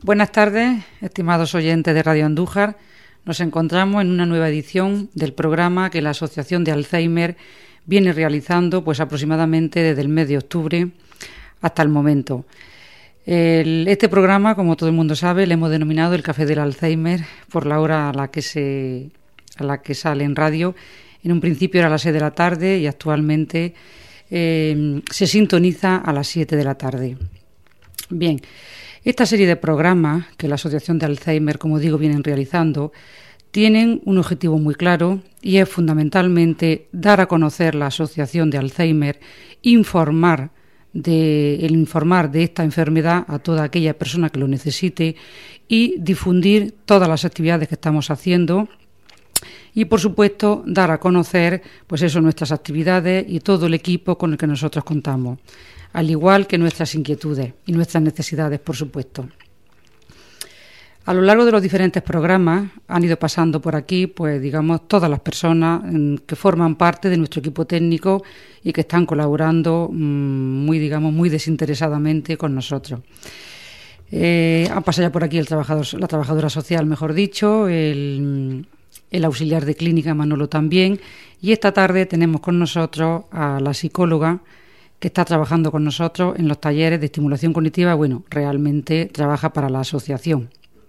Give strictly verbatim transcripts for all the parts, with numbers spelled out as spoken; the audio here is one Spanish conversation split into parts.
Buenas tardes, estimados oyentes de Radio Andújar. Nos encontramos en una nueva edición del programa que la Asociación de Alzheimer viene realizando pues aproximadamente desde el mes de octubre hasta el momento. El, este programa, como todo el mundo sabe, le hemos denominado el Café del Alzheimer por la hora a la que se a la que sale en radio. En un principio era a las seis de la tarde y actualmente eh, se sintoniza a las siete de la tarde. Bien, esta serie de programas que la Asociación de Alzheimer, como digo, vienen realizando, tienen un objetivo muy claro y es fundamentalmente dar a conocer la Asociación de Alzheimer, informar de, el informar de esta enfermedad a toda aquella persona que lo necesite y difundir todas las actividades que estamos haciendo y, por supuesto, dar a conocer pues eso, nuestras actividades y todo el equipo con el que nosotros contamos, al igual que nuestras inquietudes y nuestras necesidades, por supuesto. A lo largo de los diferentes programas han ido pasando por aquí, pues digamos, todas las personas que forman parte de nuestro equipo técnico y que están colaborando muy, digamos, muy desinteresadamente con nosotros. Eh, ha pasado ya por aquí el trabajador, la trabajadora social, mejor dicho, el, el auxiliar de clínica Manolo también, y esta tarde tenemos con nosotros a la psicóloga que está trabajando con nosotros en los talleres de estimulación cognitiva. Bueno, realmente trabaja para la asociación.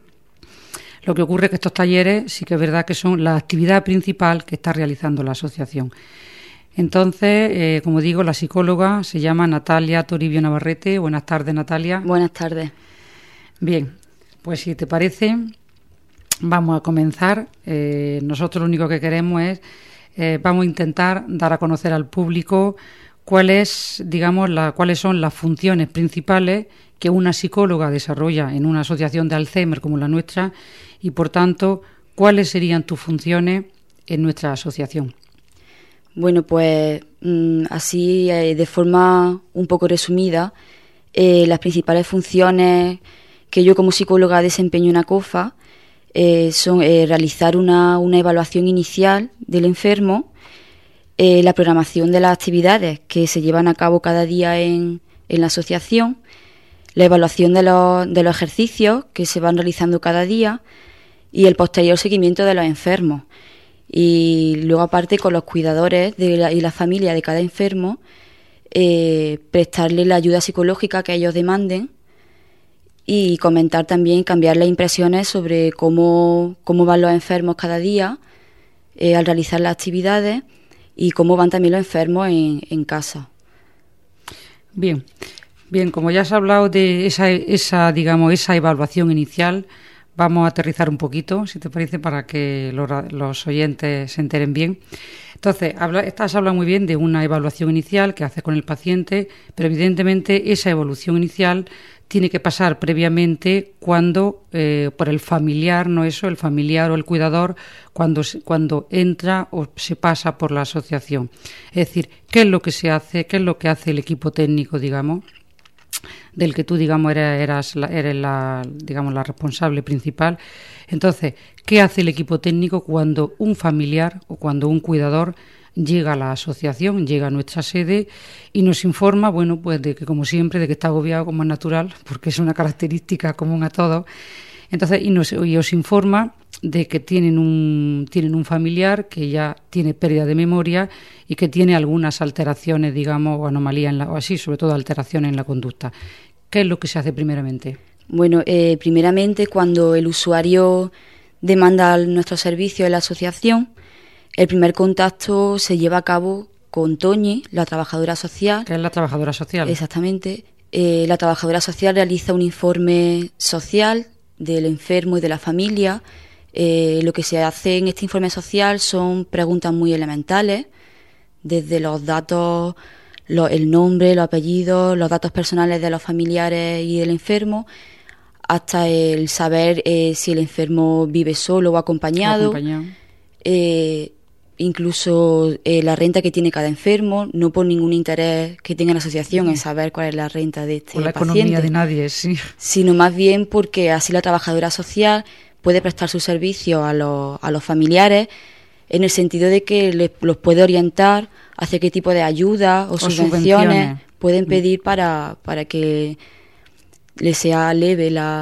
Lo que ocurre es que estos talleres sí que es verdad que son la actividad principal que está realizando la asociación. Entonces, eh, como digo, la psicóloga se llama Natalia Toribio Navarrete. Buenas tardes, Natalia. Buenas tardes. Bien, pues si te parece, vamos a comenzar. Eh, nosotros lo único que queremos es, eh, vamos a intentar dar a conocer al público cuáles, digamos, la, cuáles son las funciones principales que una psicóloga desarrolla en una asociación de Alzheimer como la nuestra y, por tanto, cuáles serían tus funciones en nuestra asociación. Bueno, pues así, de forma un poco resumida, eh, las principales funciones que yo como psicóloga desempeño en ACOFA eh, son eh, realizar una, una evaluación inicial del enfermo, Eh, la programación de las actividades que se llevan a cabo cada día en, en la asociación, la evaluación de los, de los ejercicios que se van realizando cada día y el posterior seguimiento de los enfermos. Y luego, aparte, con los cuidadores de la, y la familia de cada enfermo, eh, prestarle la ayuda psicológica que ellos demanden y comentar también, cambiar las impresiones sobre cómo, cómo van los enfermos cada día eh, al realizar las actividades y cómo van también los enfermos en, en casa. Bien, bien, como ya has hablado de esa, esa, digamos, esa evaluación inicial, vamos a aterrizar un poquito, si te parece, para que los, los oyentes se enteren bien. Entonces, habla, estás hablando muy bien de una evaluación inicial que haces con el paciente, pero evidentemente esa evaluación inicial tiene que pasar previamente cuando eh, por el familiar, no eso, el familiar o el cuidador, cuando, cuando entra o se pasa por la asociación. Es decir, ¿qué es lo que se hace? ¿Qué es lo que hace el equipo técnico, digamos, del que tú, digamos, eras, eras la, eres la, digamos, la responsable principal? Entonces, ¿qué hace el equipo técnico cuando un familiar o cuando un cuidador llega a la asociación, llega a nuestra sede y nos informa, bueno, pues de que, como siempre, de que está agobiado, como es natural, porque es una característica común a todos? Entonces, y, nos, y os informa de que tienen un, tienen un familiar que ya tiene pérdida de memoria y que tiene algunas alteraciones, digamos, o anomalías, en la, o así, sobre todo alteraciones en la conducta. ¿Qué es lo que se hace primeramente? Bueno, eh, primeramente, cuando el usuario demanda nuestro servicio en la asociación, el primer contacto se lleva a cabo con Toñi, la trabajadora social. ¿Qué es la trabajadora social? Exactamente. Eh, la trabajadora social realiza un informe social del enfermo y de la familia. Eh, lo que se hace en este informe social son preguntas muy elementales, desde los datos, lo, el nombre, los apellidos, los datos personales de los familiares y del enfermo, hasta el saber eh, si el enfermo vive solo o acompañado. O acompañado. Eh, incluso eh, la renta que tiene cada enfermo, no por ningún interés que tenga la asociación en saber cuál es la renta de este por la paciente, economía de nadie, sí, sino más bien porque así la trabajadora social puede prestar su servicio a los, a los familiares, en el sentido de que les, los puede orientar hacia qué tipo de ayuda o, o subvenciones, subvenciones pueden pedir para, para que les sea leve la,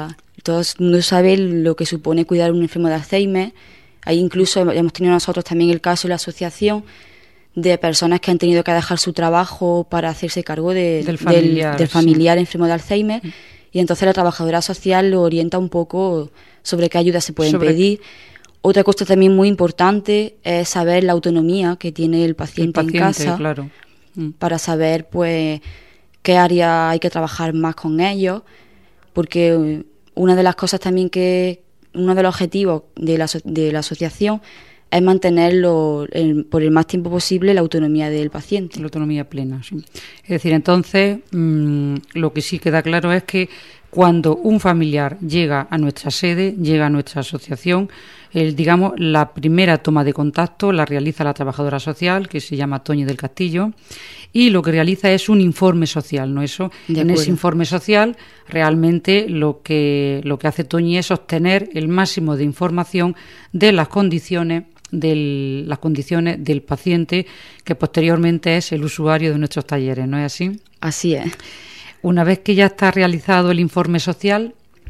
todo el mundo sabe lo que supone cuidar a un enfermo de Alzheimer. Ahí incluso hemos tenido nosotros también el caso en la asociación de personas que han tenido que dejar su trabajo para hacerse cargo de, del familiar, del, del familiar sí. enfermo de Alzheimer, y entonces la trabajadora social lo orienta un poco sobre qué ayudas se pueden sobre... pedir. Otra cosa también muy importante es saber la autonomía que tiene el paciente, el paciente en casa, claro. mm. para saber pues qué área hay que trabajar más con ellos, porque una de las cosas también que, uno de los objetivos de la, de la asociación es mantenerlo el, por el más tiempo posible la autonomía del paciente. La autonomía plena, sí. Es decir, entonces, mmm, lo que sí queda claro es que cuando un familiar llega a nuestra sede, llega a nuestra asociación, el, digamos, la primera toma de contacto la realiza la trabajadora social, que se llama Toñi del Castillo, y lo que realiza es un informe social, ¿no? Eso, en ese informe social, realmente lo que, lo que hace Toñi es obtener el máximo de información de las condiciones de las condiciones del paciente, que posteriormente es el usuario de nuestros talleres, ¿no es así? Así es. Una vez que ya está realizado el informe social,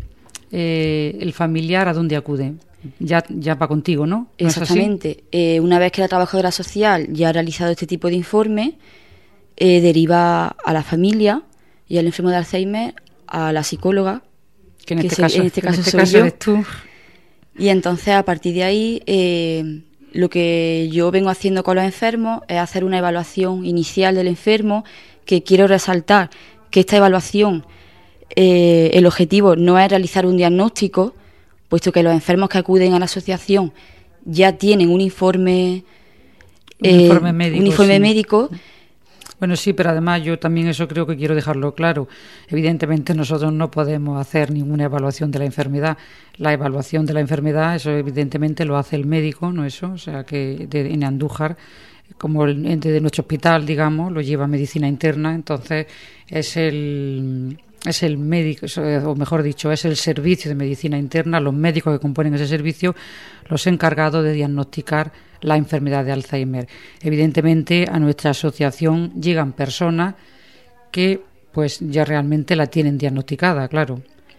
eh, el familiar, ¿a dónde acude? Ya, ya va contigo, ¿no? ¿No Exactamente. Eh, una vez que la trabajadora social ya ha realizado este tipo de informe, eh, deriva a la familia y al enfermo de Alzheimer a la psicóloga, que en este que caso, en este caso, en este soy caso yo. eres tú. Y entonces, a partir de ahí, eh, lo que yo vengo haciendo con los enfermos es hacer una evaluación inicial del enfermo, que quiero resaltar que esta evaluación, eh, el objetivo no es realizar un diagnóstico, puesto que los enfermos que acuden a la asociación ya tienen un informe, un eh, informe médico. Un informe sí. médico. Bueno, sí, pero además yo también eso creo que quiero dejarlo claro. Evidentemente nosotros no podemos hacer ninguna evaluación de la enfermedad. La evaluación de la enfermedad, eso evidentemente lo hace el médico, ¿no eso? O sea, que de, en Andújar, como el ente de nuestro hospital, digamos, lo lleva medicina interna, entonces es el... es el médico, o mejor dicho, es el servicio de medicina interna, los médicos que componen ese servicio, los encargados de diagnosticar la enfermedad de Alzheimer. Evidentemente, a nuestra asociación llegan personas que pues ya realmente la tienen diagnosticada, claro.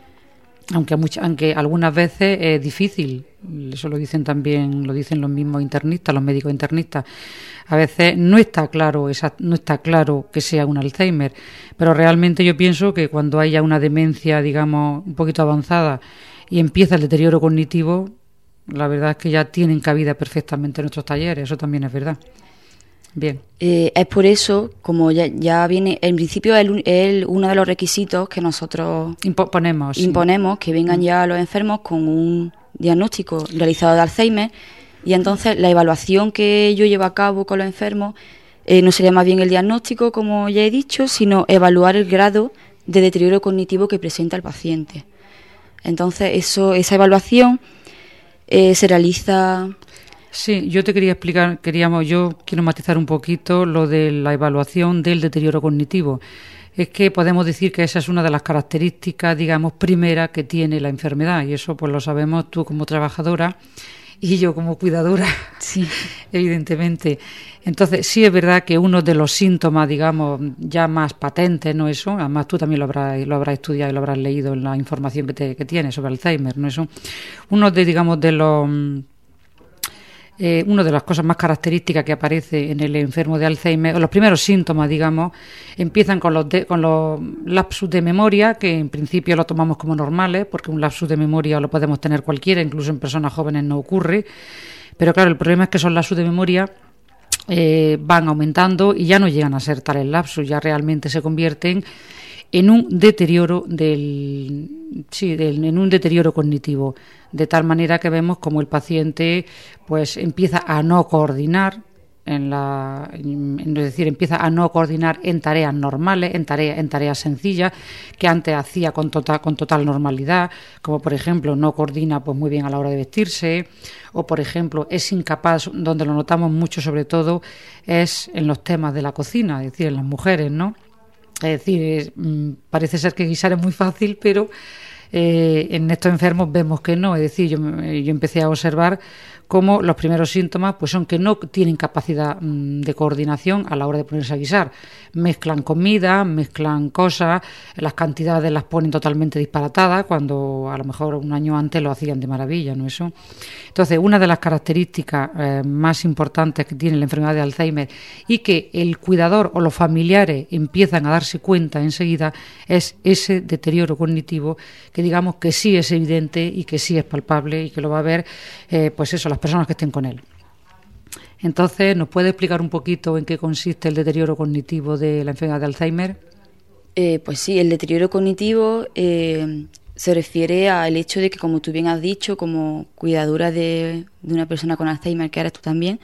Aunque, muchas, aunque algunas veces es difícil, eso lo dicen también, lo dicen los mismos internistas, los médicos internistas. A veces no está claro, esa, no está claro que sea un Alzheimer, pero realmente yo pienso que cuando haya una demencia, digamos, un poquito avanzada y empieza el deterioro cognitivo, la verdad es que ya tienen cabida perfectamente en nuestros talleres, eso también es verdad. Bien. Eh, es por eso, como ya, ya viene, en principio es el, el, uno de los requisitos que nosotros imponemos, imponemos, sí. Que vengan ya los enfermos con un diagnóstico realizado de Alzheimer, y entonces la evaluación que yo llevo a cabo con los enfermos eh, no sería más bien el diagnóstico, como ya he dicho, sino evaluar el grado de deterioro cognitivo que presenta el paciente. Entonces, eso, esa evaluación eh, se realiza... Sí, yo te quería explicar, queríamos, yo quiero matizar un poquito lo de la evaluación del deterioro cognitivo. Es que podemos decir que esa es una de las características, digamos, primeras que tiene la enfermedad, y eso pues lo sabemos tú como trabajadora y yo como cuidadora, sí. Evidentemente. Entonces, sí es verdad que uno de los síntomas, digamos, ya más patentes, ¿no eso? Además tú también lo habrás, lo habrás estudiado y lo habrás leído en la información que, te, que tienes sobre Alzheimer, ¿no eso? Uno de, digamos, de los... Eh, una de las cosas más características que aparece en el enfermo de Alzheimer, o los primeros síntomas, digamos, empiezan con los, de, con los lapsus de memoria, que en principio lo tomamos como normales, porque un lapsus de memoria lo podemos tener cualquiera, incluso en personas jóvenes no ocurre, pero claro, el problema es que esos lapsus de memoria eh, van aumentando y ya no llegan a ser tales lapsus, ya realmente se convierten en un deterioro del sí del, en un deterioro cognitivo, de tal manera que vemos como el paciente pues empieza a no coordinar en la en, es decir, empieza a no coordinar en tareas normales, en tareas en tareas sencillas que antes hacía con total con total normalidad, como por ejemplo no coordina pues muy bien a la hora de vestirse, o por ejemplo es incapaz, donde lo notamos mucho sobre todo es en los temas de la cocina, es decir, en las mujeres, ¿no? Es decir, es, parece ser que guisar es muy fácil, pero eh, en estos enfermos vemos que no. Es decir, yo, yo empecé a observar cómo los primeros síntomas pues son que no tienen capacidad mmm, de coordinación a la hora de ponerse a guisar. Mezclan comida, mezclan cosas, las cantidades las ponen totalmente disparatadas, cuando a lo mejor un año antes lo hacían de maravilla, ¿no? Eso. Entonces, una de las características eh, más importantes que tiene la enfermedad de Alzheimer y que el cuidador o los familiares empiezan a darse cuenta enseguida es ese deterioro cognitivo que digamos que sí es evidente y que sí es palpable y que lo va a ver, eh, pues eso, las personas que estén con él. Entonces, ¿nos puede explicar un poquito en qué consiste el deterioro cognitivo de la enfermedad de Alzheimer? Eh, pues sí, el deterioro cognitivo eh, se refiere al hecho de que, como tú bien has dicho, como cuidadora de, de una persona con Alzheimer, que eres tú también,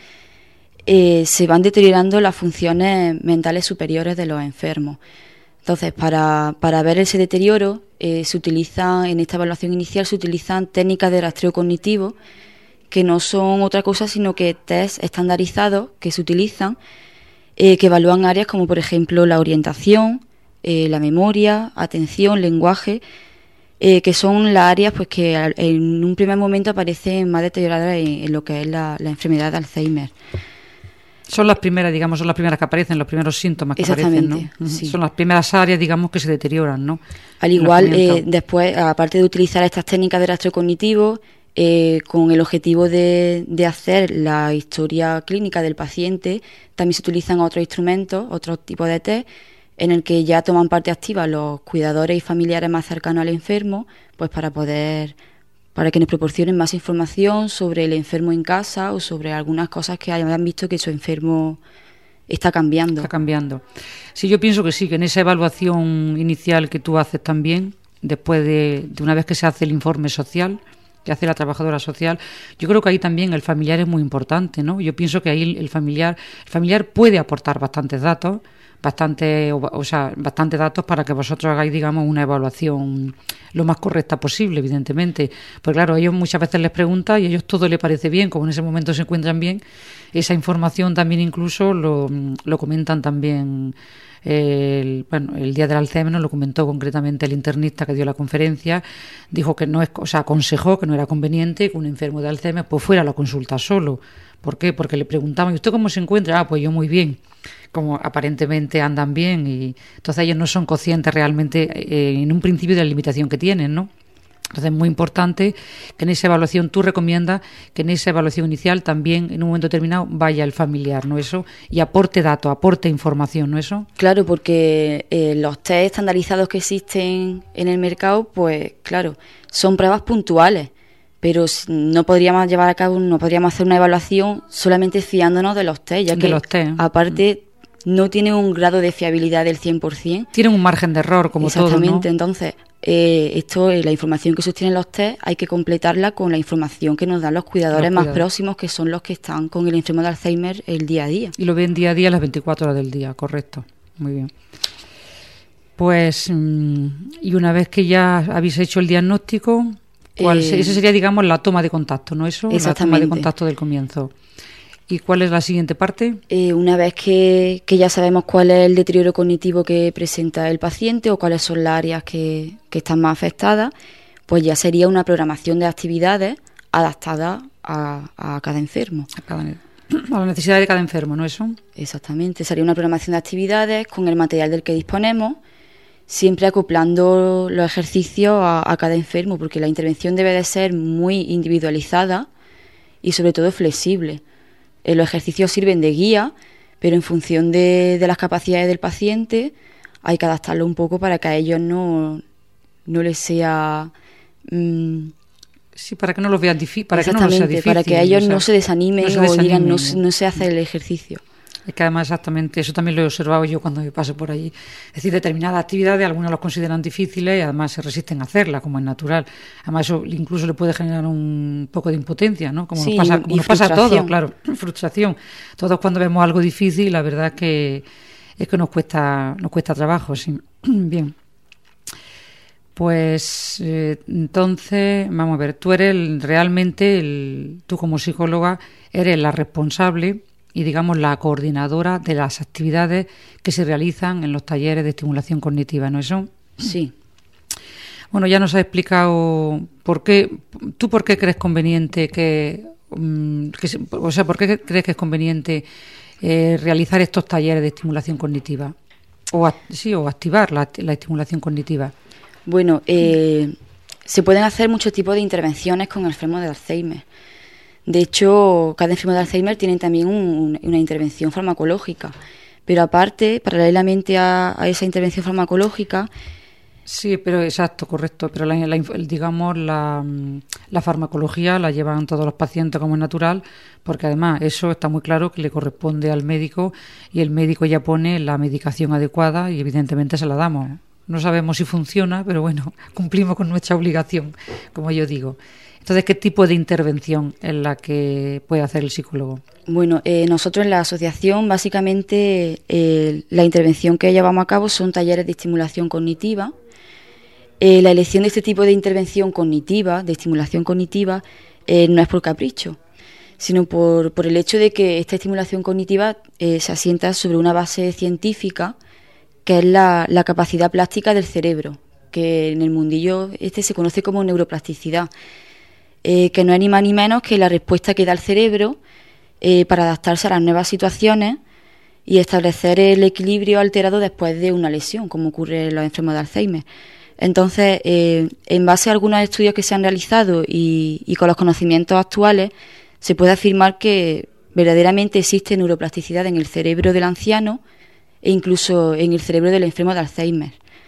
eh, se van deteriorando las funciones mentales superiores de los enfermos. Entonces, para, para ver ese deterioro, eh, se utilizan, en esta evaluación inicial, se utilizan técnicas de rastreo cognitivo, que no son otra cosa sino que test estandarizados que se utilizan, eh, que evalúan áreas como, por ejemplo, la orientación, eh, la memoria, atención, lenguaje, eh, que son las áreas pues que en un primer momento aparecen más deterioradas en, en lo que es la, la enfermedad de Alzheimer. Son las primeras, digamos, son las primeras que aparecen, los primeros síntomas que aparecen, ¿no? Sí. Son las primeras áreas, digamos, que se deterioran, ¿no? Al igual, eh, después, aparte de utilizar estas técnicas de rastreo cognitivo, eh, con el objetivo de, de hacer la historia clínica del paciente, también se utilizan otros instrumentos, otros tipos de test, en el que ya toman parte activa los cuidadores y familiares más cercanos al enfermo, pues para poder... para que nos proporcionen más información sobre el enfermo en casa o sobre algunas cosas que hayan visto que su enfermo está cambiando. Está cambiando. Sí, yo pienso que sí, que en esa evaluación inicial que tú haces también, después de, de una vez que se hace el informe social, que hace la trabajadora social, yo creo que ahí también el familiar es muy importante, ¿no? Yo pienso que ahí el familiar, el familiar puede aportar bastantes datos, bastante, o sea, bastantes datos para que vosotros hagáis, digamos, una evaluación lo más correcta posible, evidentemente. Pues claro, ellos muchas veces les preguntan y a ellos todo les parece bien, como en ese momento se encuentran bien, esa información también incluso lo, lo comentan también. El, bueno, el día del Alzheimer lo comentó concretamente el internista que dio la conferencia, dijo que no es, o sea, aconsejó que no era conveniente que un enfermo de Alzheimer pues fuera a la consulta solo. ¿Por qué? Porque le preguntaban, ¿y usted cómo se encuentra? Ah, pues yo muy bien. Como aparentemente andan bien, y entonces ellos no son conscientes realmente eh, en un principio de la limitación que tienen, ¿no? Entonces es muy importante que en esa evaluación tú recomiendas que en esa evaluación inicial también en un momento determinado vaya el familiar, ¿no eso? Y aporte datos, aporte información, ¿no eso? Claro, porque eh, los test estandarizados que existen en el mercado, pues claro, son pruebas puntuales, pero no podríamos llevar a cabo, no podríamos hacer una evaluación solamente fiándonos de los test, ya que de los test. aparte no tienen un grado de fiabilidad del cien por ciento. Tienen un margen de error, como todo, ¿no? Exactamente, entonces eh, esto, eh, la información que sostienen los test hay que completarla con la información que nos dan los cuidadores los más cuidadores. próximos, que son los que están con el enfermo de Alzheimer el día a día. Y lo ven día a día las veinticuatro horas del día, correcto. Muy bien. Pues, y una vez que ya habéis hecho el diagnóstico, ¿cuál eh, esa sería, digamos, la toma de contacto, ¿no eso? Exactamente. La toma de contacto del comienzo. ¿Y cuál es la siguiente parte? Eh, una vez que, que ya sabemos cuál es el deterioro cognitivo que presenta el paciente o cuáles son las áreas que, que están más afectadas, pues ya sería una programación de actividades adaptada a, a cada enfermo. A, cada, a la necesidad de cada enfermo, ¿no eso? Exactamente, sería una programación de actividades con el material del que disponemos, siempre acoplando los ejercicios a, a cada enfermo, porque la intervención debe de ser muy individualizada y sobre todo flexible. Eh, los ejercicios sirven de guía, pero en función de, de las capacidades del paciente hay que adaptarlo un poco para que a ellos no, no les sea... Mmm, sí, para que no los vean difícil, para que no les sea difícil, para que ellos o sea, no se desanimen, no se desanimen o digan no, no se hace el ejercicio. Es que además exactamente, eso también lo he observado yo cuando me paso por allí. Es decir, determinadas actividades, algunos los consideran difíciles y además se resisten a hacerlas, como es natural. Además eso incluso le puede generar un poco de impotencia, ¿no? Como sí, nos pasa, como nos pasa a todos, claro, frustración. Todos cuando vemos algo difícil, la verdad es que es que nos cuesta, nos cuesta trabajo, sí. Bien. Pues eh, entonces, vamos a ver, tú eres el, realmente, el, tú como psicóloga, eres la responsable y, digamos, la coordinadora de las actividades que se realizan en los talleres de estimulación cognitiva, ¿no es eso? Sí. Bueno, ya nos has explicado por qué, tú por qué crees conveniente que, que o sea, por qué crees que es conveniente eh, realizar estos talleres de estimulación cognitiva o sí o activar la, la estimulación cognitiva. Bueno, eh, se pueden hacer muchos tipos de intervenciones con enfermos de Alzheimer. De hecho, cada enfermo de Alzheimer tiene también un, una intervención farmacológica. Pero aparte, paralelamente a, a esa intervención farmacológica... Sí, pero exacto, correcto. Pero la, la, digamos, la, la farmacología la llevan todos los pacientes como es natural, porque además eso está muy claro que le corresponde al médico y el médico ya pone la medicación adecuada y evidentemente se la damos. No sabemos si funciona, pero bueno, cumplimos con nuestra obligación, como yo digo. Entonces, ¿qué tipo de intervención es la que puede hacer el psicólogo? Bueno, eh, nosotros en la asociación, básicamente, eh, la intervención que llevamos a cabo son talleres de estimulación cognitiva. Eh, la elección de este tipo de intervención cognitiva, de estimulación cognitiva, eh, no es por capricho, sino por, por el hecho de que esta estimulación cognitiva eh, se asienta sobre una base científica, que es la, la capacidad plástica del cerebro, que en el mundillo este se conoce como neuroplasticidad. Eh, que no es ni más ni menos que la respuesta que da el cerebro eh, para adaptarse a las nuevas situaciones y establecer el equilibrio alterado después de una lesión, como ocurre en los enfermos de Alzheimer. Entonces, eh, en base a algunos estudios que se han realizado y, y con los conocimientos actuales, se puede afirmar que verdaderamente existe neuroplasticidad en el cerebro del anciano e incluso en el cerebro del enfermo de Alzheimer.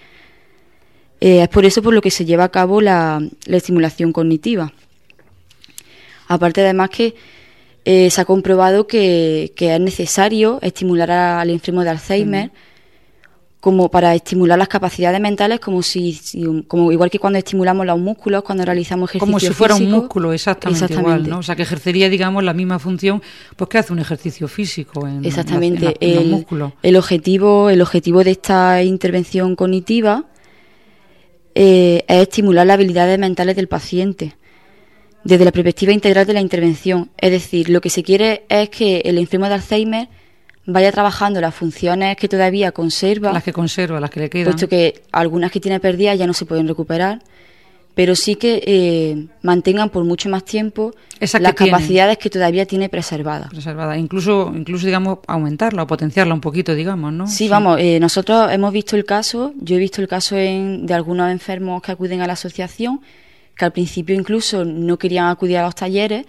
Eh, es por eso por lo que se lleva a cabo la, la estimulación cognitiva. Aparte, además, que eh, se ha comprobado que, que es necesario estimular a, al enfermo de Alzheimer mm. como para estimular las capacidades mentales, como si, si como igual que cuando estimulamos los músculos, cuando realizamos ejercicio como si fuera físico, un músculo, exactamente, exactamente igual, ¿no? O sea, que ejercería, digamos, la misma función, pues que hace un ejercicio físico en, exactamente. en, la, en, la, en el, los músculos. El objetivo, el objetivo de esta intervención cognitiva eh, es estimular las habilidades mentales del paciente desde la perspectiva integral de la intervención. Es decir, lo que se quiere es que el enfermo de Alzheimer vaya trabajando las funciones que todavía conserva. Las que conserva, las que le quedan. Puesto que algunas que tiene perdidas ya no se pueden recuperar, pero sí que eh, mantengan por mucho más tiempo Esa las que capacidades tiene. que todavía tiene preservadas. Preservadas, incluso, incluso, digamos, aumentarla o potenciarla un poquito, digamos, ¿no? Sí, sí. vamos, eh, nosotros hemos visto el caso, yo he visto el caso en, de algunos enfermos que acuden a la asociación, que al principio incluso no querían acudir a los talleres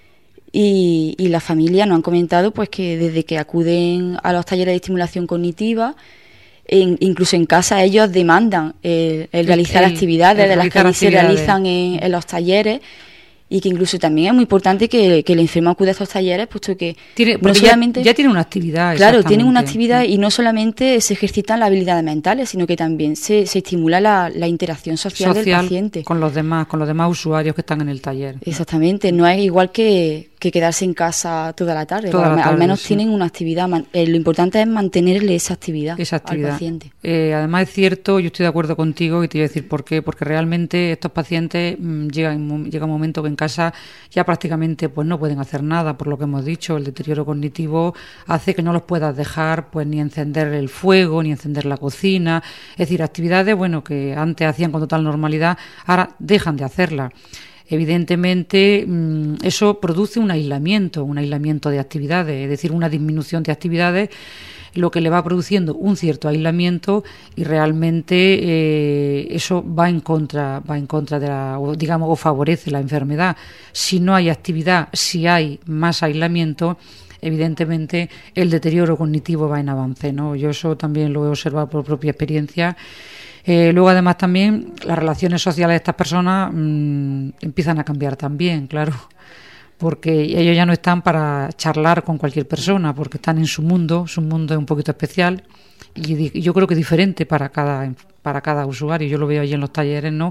y, y las familias nos han comentado pues que desde que acuden a los talleres de estimulación cognitiva, en, incluso en casa ellos demandan eh, el realizar el, actividades el de las que actividades. se realizan en, en los talleres, y que incluso también es muy importante que, que el enfermo acude a estos talleres, puesto que tiene, no solamente ya, ya tiene una actividad. Claro, tienen una actividad y no solamente se ejercitan las habilidades mentales, sino que también se, se estimula la, la interacción social, social del paciente con los demás, con los demás usuarios que están en el taller. Exactamente, no es igual que, que quedarse en casa toda la tarde, toda la tarde al menos sí. tienen una actividad. Eh, lo importante es mantenerle esa actividad, esa actividad. al paciente. Eh, además es cierto, yo estoy de acuerdo contigo y te voy a decir por qué, porque realmente estos pacientes mmm, llegan, llega un momento que en casa ya prácticamente pues no pueden hacer nada, por lo que hemos dicho, el deterioro cognitivo hace que no los puedas dejar pues ni encender el fuego, ni encender la cocina, es decir, actividades bueno que antes hacían con total normalidad, ahora dejan de hacerlas. Evidentemente, eso produce un aislamiento, un aislamiento de actividades, es decir, una disminución de actividades, lo que le va produciendo un cierto aislamiento y realmente eh, eso va en contra, va en contra de la, o digamos, o favorece la enfermedad. Si no hay actividad, si hay más aislamiento, evidentemente el deterioro cognitivo va en avance, ¿no? Yo eso también lo he observado por propia experiencia. Eh, luego, además, también las relaciones sociales de estas personas mmm, empiezan a cambiar también, claro, porque ellos ya no están para charlar con cualquier persona, porque están en su mundo, su mundo es un poquito especial y yo creo que diferente para cada para cada usuario. Yo lo veo ahí en los talleres, ¿no?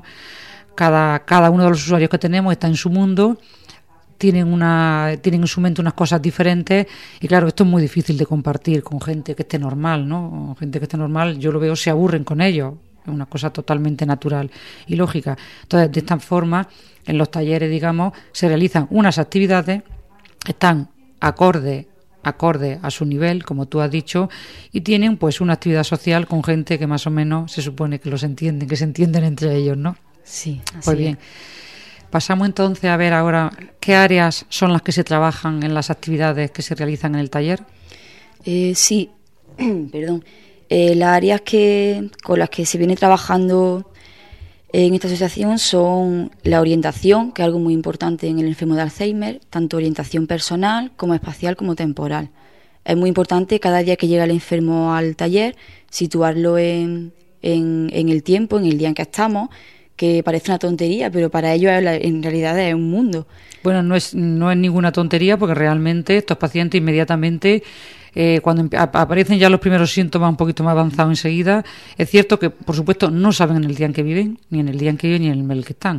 Cada cada uno de los usuarios que tenemos está en su mundo, tienen una tienen en su mente unas cosas diferentes y claro, esto es muy difícil de compartir con gente que esté normal, ¿no? Gente que esté normal, yo lo veo, se aburren con ellos. Es una cosa totalmente natural y lógica. Entonces, de esta forma, en los talleres, digamos, se realizan unas actividades, están acorde, acorde a su nivel, como tú has dicho, y tienen pues una actividad social con gente que más o menos se supone que los entienden, que se entienden entre ellos, ¿no? Sí, así Pues bien. Es. Pasamos entonces a ver ahora qué áreas son las que se trabajan en las actividades que se realizan en el taller. Eh, sí, perdón. Eh, las áreas que con las que se viene trabajando en esta asociación son la orientación, que es algo muy importante en el enfermo de Alzheimer, tanto orientación personal como espacial como temporal. Es muy importante cada día que llega el enfermo al taller situarlo en, en, en el tiempo, en el día en que estamos, que parece una tontería, pero para ellos en realidad es un mundo. Bueno, no es, no es ninguna tontería, porque realmente estos pacientes inmediatamente, eh, cuando aparecen ya los primeros síntomas un poquito más avanzados enseguida, es cierto que, por supuesto, no saben en el día en que viven, ni en el día en que viven, ni en el que están.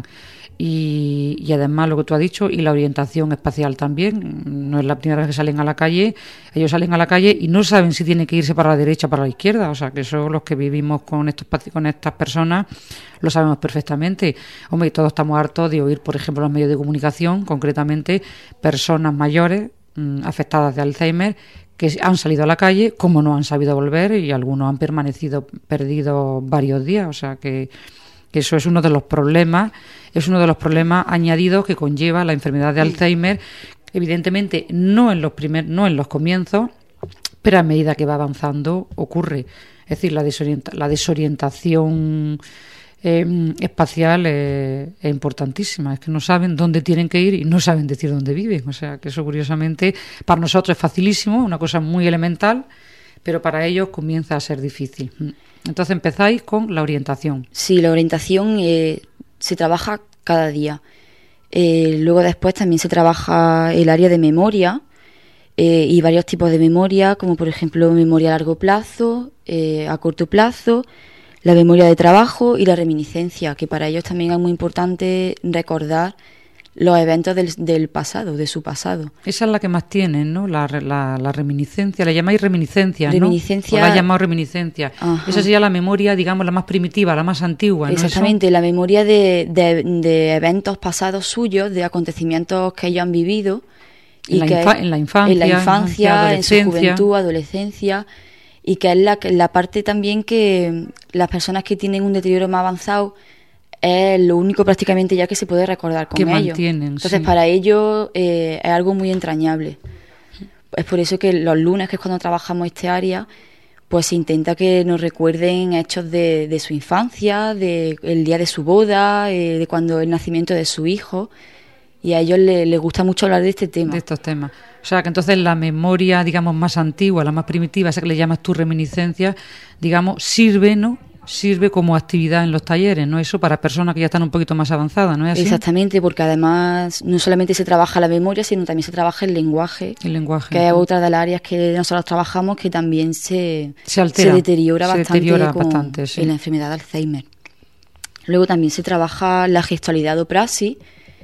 Y, y además lo que tú has dicho, y la orientación espacial también, no es la primera vez que salen a la calle, ellos salen a la calle y no saben si tienen que irse para la derecha o para la izquierda, o sea que eso los que vivimos con estos con estas personas lo sabemos perfectamente. Hombre, todos estamos hartos de oír, por ejemplo, los medios de comunicación, concretamente personas mayores mmm, afectadas de Alzheimer, que han salido a la calle, como no han sabido volver, y algunos han permanecido perdidos varios días, o sea que que eso es uno de los problemas, es uno de los problemas añadidos que conlleva la enfermedad de Alzheimer, evidentemente no en los primer, no en los comienzos, pero a medida que va avanzando ocurre. Es decir, la, desorienta, la desorientación eh, espacial es, es importantísima, es que no saben dónde tienen que ir y no saben decir dónde viven, o sea que eso curiosamente para nosotros es facilísimo, una cosa muy elemental, pero para ellos comienza a ser difícil. Entonces empezáis con la orientación. Sí, la orientación eh, se trabaja cada día. Eh, luego después también se trabaja el área de memoria eh, y varios tipos de memoria, como por ejemplo memoria a largo plazo, eh, a corto plazo, la memoria de trabajo y la reminiscencia, que para ellos también es muy importante recordar los eventos del, del pasado, de su pasado. Esa es la que más tienen, ¿no? La, la, la reminiscencia, la llamáis reminiscencia, ¿no? Reminiscencia. O la llamado reminiscencia. Ajá. Esa sería la memoria, digamos, la más primitiva, la más antigua, ¿no? Exactamente, ¿Eso? La memoria de, de, de eventos pasados suyos, de acontecimientos que ellos han vivido. Y en, la que infa- en la infancia, en la infancia, en su juventud, adolescencia, y que es la, la parte también que las personas que tienen un deterioro más avanzado es lo único prácticamente ya que se puede recordar con que ellos. Mantienen, Entonces, sí. Para ellos eh, es algo muy entrañable. Es por eso que los lunes, que es cuando trabajamos este área, pues se intenta que nos recuerden hechos de, de su infancia, de el día de su boda, eh, de cuando el nacimiento de su hijo, y a ellos les, les gusta mucho hablar de este tema. De estos temas. O sea, que entonces la memoria, digamos, más antigua, la más primitiva, esa que le llamas tú reminiscencia, digamos, sirve, ¿no? Sirve como actividad en los talleres, ¿no? Eso para personas que ya están un poquito más avanzadas, ¿no es así? Exactamente, porque además no solamente se trabaja la memoria, sino también se trabaja el lenguaje. El lenguaje. Que es otra de las áreas que nosotros trabajamos que también se, se, altera, se deteriora se bastante, deteriora con, bastante sí. en la enfermedad de Alzheimer. Luego también se trabaja la gestualidad o praxis,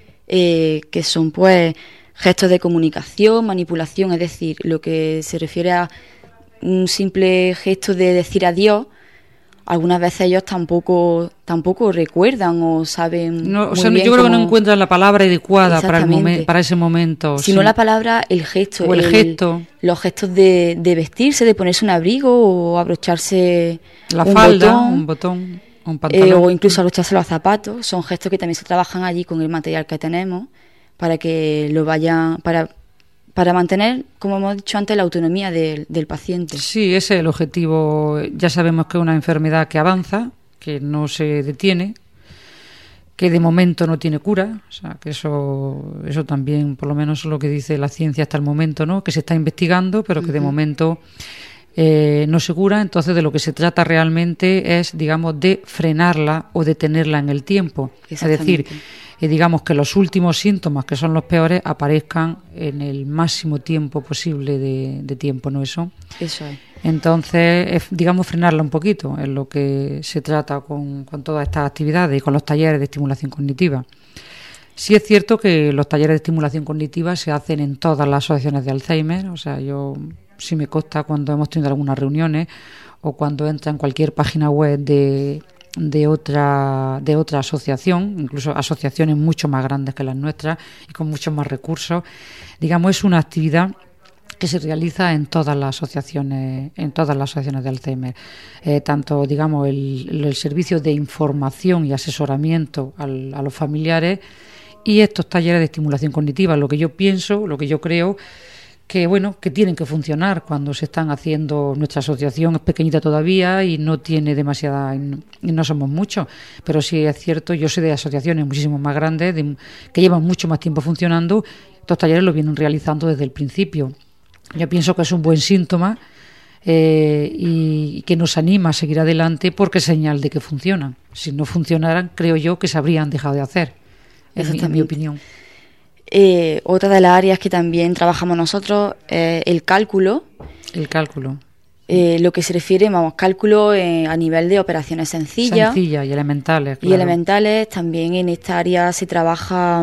eh, que son pues gestos de comunicación, manipulación, es decir, lo que se refiere a un simple gesto de decir adiós. Algunas veces ellos tampoco tampoco recuerdan o saben no, o muy sea, bien yo creo cómo... que no encuentran la palabra adecuada para, el momen, para ese momento. Si no sí. la palabra, el gesto. O el, el gesto. Los gestos de, de vestirse, de ponerse un abrigo o abrocharse la un falda, botón, un botón, un pantalón. Eh, o incluso abrocharse los zapatos. Son gestos que también se trabajan allí con el material que tenemos para que lo vayan... para para mantener, como hemos dicho antes, la autonomía del, del paciente. Sí, ese es el objetivo. Ya sabemos que es una enfermedad que avanza, que no se detiene, que de momento no tiene cura, o sea, que eso eso también, por lo menos, es lo que dice la ciencia hasta el momento, ¿no? Que se está investigando, pero que uh-huh. de momento eh, no se cura. Entonces, de lo que se trata realmente es, digamos, de frenarla o detenerla en el tiempo. Es decir, y digamos que los últimos síntomas, que son los peores, aparezcan en el máximo tiempo posible de, de tiempo, ¿no? Eso. Eso es. Entonces, es, digamos, frenarla un poquito, es lo que se trata con, con todas estas actividades y con los talleres de estimulación cognitiva. Sí es cierto que los talleres de estimulación cognitiva se hacen en todas las asociaciones de Alzheimer, o sea, yo sí me consta cuando hemos tenido algunas reuniones o cuando entra en cualquier página web de... de otra de otra asociación, incluso asociaciones mucho más grandes que las nuestras y con muchos más recursos. Digamos, es una actividad que se realiza en todas las asociaciones, en todas las asociaciones de Alzheimer, eh, tanto digamos el, el servicio de información y asesoramiento al, a los familiares y estos talleres de estimulación cognitiva. Lo que yo pienso, lo que yo creo que bueno, que tienen que funcionar cuando se están haciendo. Nuestra asociación es pequeñita todavía y no tiene demasiada, y no somos muchos, pero sí es cierto, yo sé de asociaciones muchísimo más grandes, de, que llevan mucho más tiempo funcionando. Estos talleres los vienen realizando desde el principio. Yo pienso que es un buen síntoma eh, y que nos anima a seguir adelante porque es señal de que funcionan. Si no funcionaran, creo yo que se habrían dejado de hacer, en mi, en mi opinión. Eh, otra de las áreas que también trabajamos nosotros es el cálculo. El cálculo. Eh, lo que se refiere, vamos, cálculo eh, a nivel de operaciones sencillas. Sencillas y elementales, claro. Y elementales. También en esta área se trabaja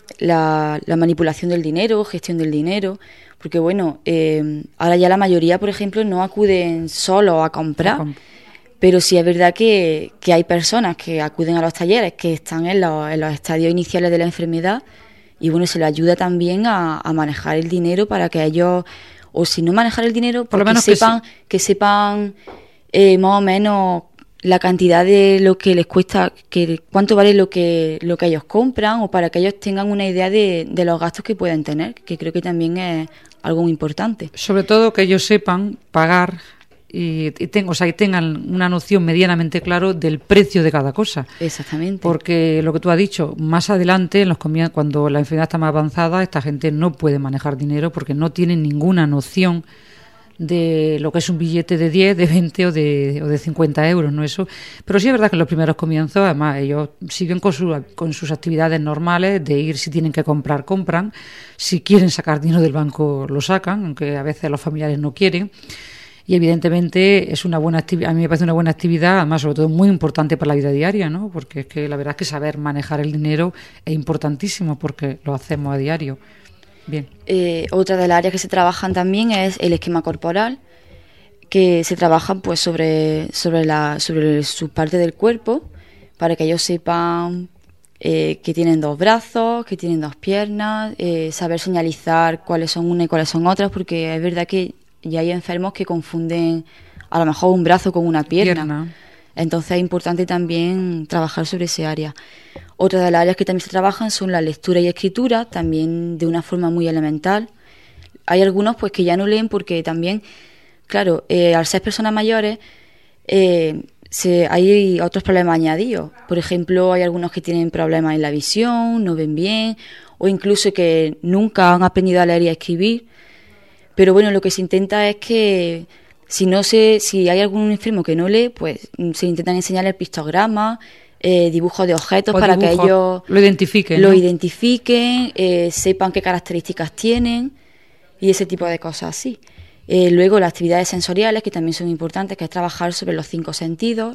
la, la manipulación del dinero, gestión del dinero. Porque, bueno, eh, ahora ya la mayoría, por ejemplo, no acuden solo a comprar. Comp- Pero sí es verdad que, que hay personas que acuden a los talleres que están en los, en los estadios iniciales de la enfermedad. Y bueno, se les ayuda también a, a manejar el dinero para que ellos, o si no manejar el dinero, pues que sepan, que, se... que sepan eh, más o menos la cantidad de lo que les cuesta, que cuánto vale lo que lo que ellos compran, o para que ellos tengan una idea de, de los gastos que pueden tener, que creo que también es algo muy importante. Sobre todo que ellos sepan pagar y, y, tengo, o sea, y tengan una noción medianamente claro del precio de cada cosa. Exactamente. Porque lo que tú has dicho, más adelante, en los comi- cuando la enfermedad está más avanzada, esta gente no puede manejar dinero porque no tienen ninguna noción de lo que es un billete de diez, de veinte o de, o de cincuenta euros, ¿no? Eso. Pero sí es verdad que en los primeros comienzos, además, ellos siguen con, su, con sus actividades normales de ir, si tienen que comprar, compran. Si quieren sacar dinero del banco, lo sacan, aunque a veces los familiares no quieren. Y evidentemente es una buena actividad, a mí me parece una buena actividad, además sobre todo muy importante para la vida diaria, ¿no? Porque es que la verdad es que saber manejar el dinero es importantísimo porque lo hacemos a diario. Bien. Eh, otra de las áreas que se trabajan también es el esquema corporal, que se trabaja pues sobre sobre la sobre su parte del cuerpo para que ellos sepan eh, que tienen dos brazos, que tienen dos piernas, eh, saber señalizar cuáles son una y cuáles son otras, porque es verdad que y hay enfermos que confunden a lo mejor un brazo con una pierna. pierna. Entonces es importante también trabajar sobre ese área. Otra de las áreas que también se trabajan son la lectura y escritura, también de una forma muy elemental. Hay algunos pues que ya no leen porque también, claro, eh, al ser personas mayores eh, se, hay otros problemas añadidos. Por ejemplo, hay algunos que tienen problemas en la visión, no ven bien, o incluso que nunca han aprendido a leer y a escribir. Pero bueno, lo que se intenta es que si no se, si hay algún enfermo que no lee, pues se intentan enseñarle pictogramas, eh, dibujos de objetos o para dibujos, que ellos lo identifiquen, lo ¿no? identifiquen, eh, sepan qué características tienen y ese tipo de cosas así. Eh, luego las actividades sensoriales, que también son importantes, que es trabajar sobre los cinco sentidos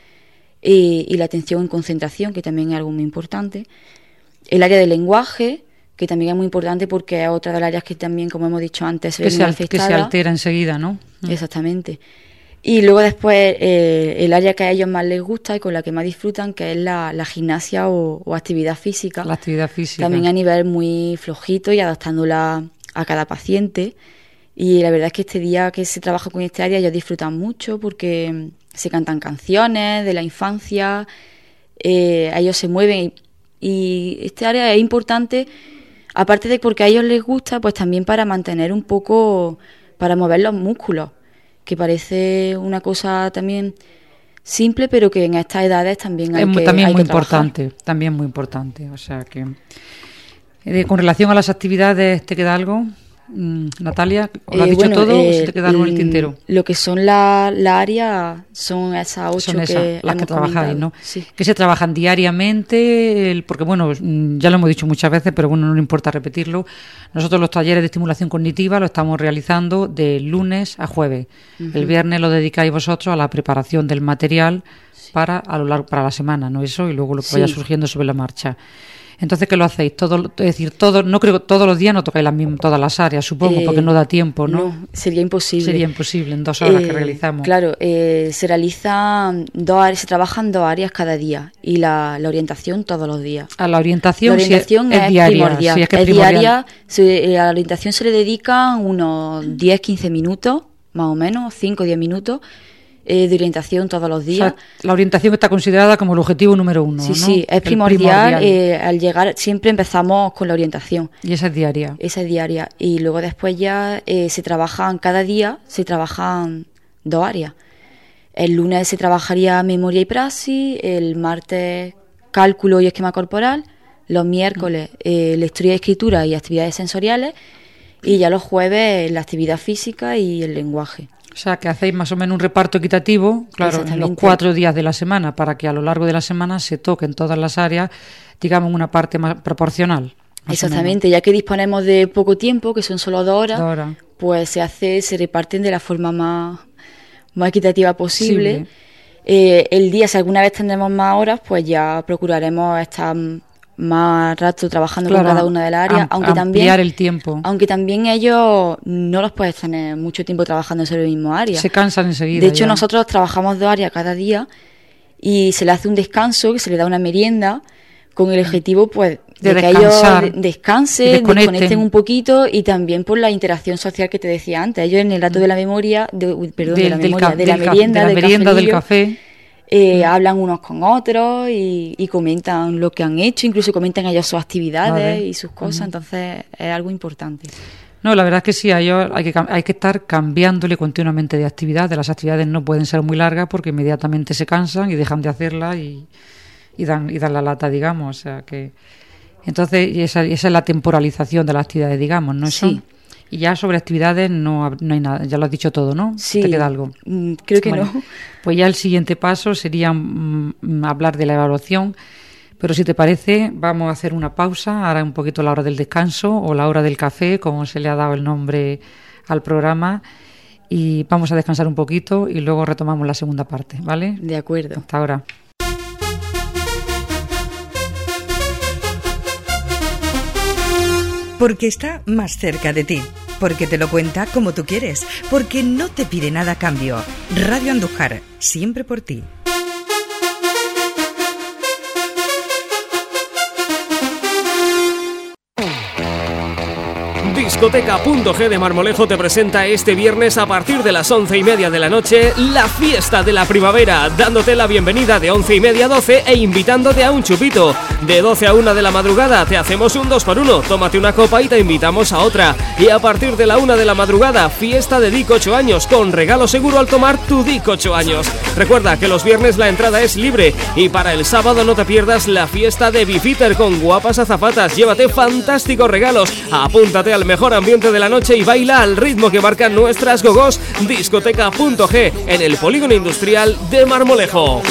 y, y la atención en concentración, que también es algo muy importante. El área del lenguaje, que también es muy importante porque es otra de las áreas que también, como hemos dicho antes, se que, ve se, afectada. que se altera enseguida, ¿no? Exactamente. Y luego después eh, el área que a ellos más les gusta y con la que más disfrutan, que es la, la gimnasia o, o actividad física. La actividad física. También a nivel muy flojito y adaptándola a cada paciente. Y la verdad es que este día que se trabaja con este área ellos disfrutan mucho porque se cantan canciones de la infancia, eh, ellos se mueven y, y este área es importante. Aparte de porque a ellos les gusta, pues también para mantener un poco, para mover los músculos, que parece una cosa también simple, pero que en estas edades también hay es que también hay muy que importante, trabajar. También muy importante. O sea que eh, con relación a las actividades, ¿te queda algo? Natalia, ¿os lo has eh, dicho bueno, todo eh, o se te queda algo en el tintero? Lo que son las la áreas son esas ocho son esas, que las que trabajáis, ¿no? Sí. Que se trabajan diariamente, el, porque bueno, ya lo hemos dicho muchas veces, pero bueno, no nos importa repetirlo. Nosotros los talleres de estimulación cognitiva lo estamos realizando de lunes a jueves. Uh-huh. El viernes lo dedicáis vosotros a la preparación del material sí. para a lo largo para la semana, ¿no? Eso y luego lo que sí. vaya surgiendo sobre la marcha. Entonces, ¿qué lo hacéis? Todo, es decir, todo, no creo que todos los días no tocáis las mismas, todas las áreas, supongo, eh, porque no da tiempo, ¿no? No, sería imposible. Sería imposible en dos horas eh, que realizamos. Claro, eh, se realizan dos áreas, se trabajan dos áreas cada día y la, la orientación todos los días. A la orientación, la orientación si es, es, es diaria, primordial. Si es, que es, es primordial. diaria. Se, a la orientación se le dedican unos diez a quince minutos, más o menos, cinco a diez minutos. Eh, de orientación todos los días. O sea, la orientación está considerada como el objetivo número uno. Sí, ¿no? sí, es primordial. primordial. Eh, al llegar siempre empezamos con la orientación. Y esa es diaria. Esa es diaria. Y luego después ya eh, se trabajan, cada día se trabajan dos áreas. El lunes se trabajaría memoria y praxis, el martes cálculo y esquema corporal, los miércoles eh, lectura y escritura y actividades sensoriales, y ya los jueves la actividad física y el lenguaje. O sea, que hacéis más o menos un reparto equitativo, claro, en los cuatro días de la semana, para que a lo largo de la semana se toquen todas las áreas, digamos, una parte más proporcional. Exactamente, ya que disponemos de poco tiempo, que son solo dos horas, dos horas. Pues se hace, se reparten de la forma más, más equitativa posible. Sí, eh, el día, si alguna vez tendremos más horas, pues ya procuraremos estar más rato trabajando claro, con cada una de las áreas, am, aunque también el tiempo. Aunque también ellos no los puedes tener mucho tiempo trabajando sobre el mismo área. Se cansan enseguida. De hecho, ya. nosotros trabajamos dos áreas cada día y se le hace un descanso, que se le da una merienda, con el objetivo pues de, de que ellos descansen, desconecten. desconecten un poquito, y también por la interacción social que te decía antes. Ellos en el rato de la memoria, de, perdón, del, de la memoria, del, de la merienda, de la del, merienda del café. Eh, hablan unos con otros y, y comentan lo que han hecho, incluso comentan ellos sus actividades vale. y sus cosas, uh-huh. Entonces es algo importante. No, la verdad es que sí, a ellos hay que, hay que estar cambiándole continuamente de actividades. Las actividades no pueden ser muy largas porque inmediatamente se cansan y dejan de hacerlas y, y, dan, y dan la lata, digamos. O sea que entonces esa, esa es la temporalización de las actividades, digamos, ¿no? Eso. Sí. Y ya sobre actividades no, no hay nada, ya lo has dicho todo, ¿no? Sí. ¿Te queda algo? Creo que bueno, no. Pues ya el siguiente paso sería mm, hablar de la evaluación, pero si te parece vamos a hacer una pausa, ahora un poquito la hora del descanso o la hora del café, como se le ha dado el nombre al programa, y vamos a descansar un poquito y luego retomamos la segunda parte, ¿vale? De acuerdo. Hasta ahora. Porque está más cerca de ti, porque te lo cuenta como tú quieres, porque no te pide nada a cambio. Radio Andújar, siempre por ti. Discoteca punto G de Marmolejo te presenta este viernes a partir de las once y media de la noche la fiesta de la primavera, dándote la bienvenida de once y media a doce e invitándote a un chupito. De doce a una de la madrugada te hacemos un dos por uno, tómate una copa y te invitamos a otra. Y a partir de la una de la madrugada, fiesta de D I C ocho años, con regalo seguro al tomar tu D I C ocho años. Recuerda que los viernes la entrada es libre y para el sábado no te pierdas la fiesta de Bifiter con guapas azafatas. Llévate fantásticos regalos, apúntate al mejor ambiente de la noche y baila al ritmo que marcan nuestras gogos. Discoteca punto G en el Polígono Industrial de Marmolejo.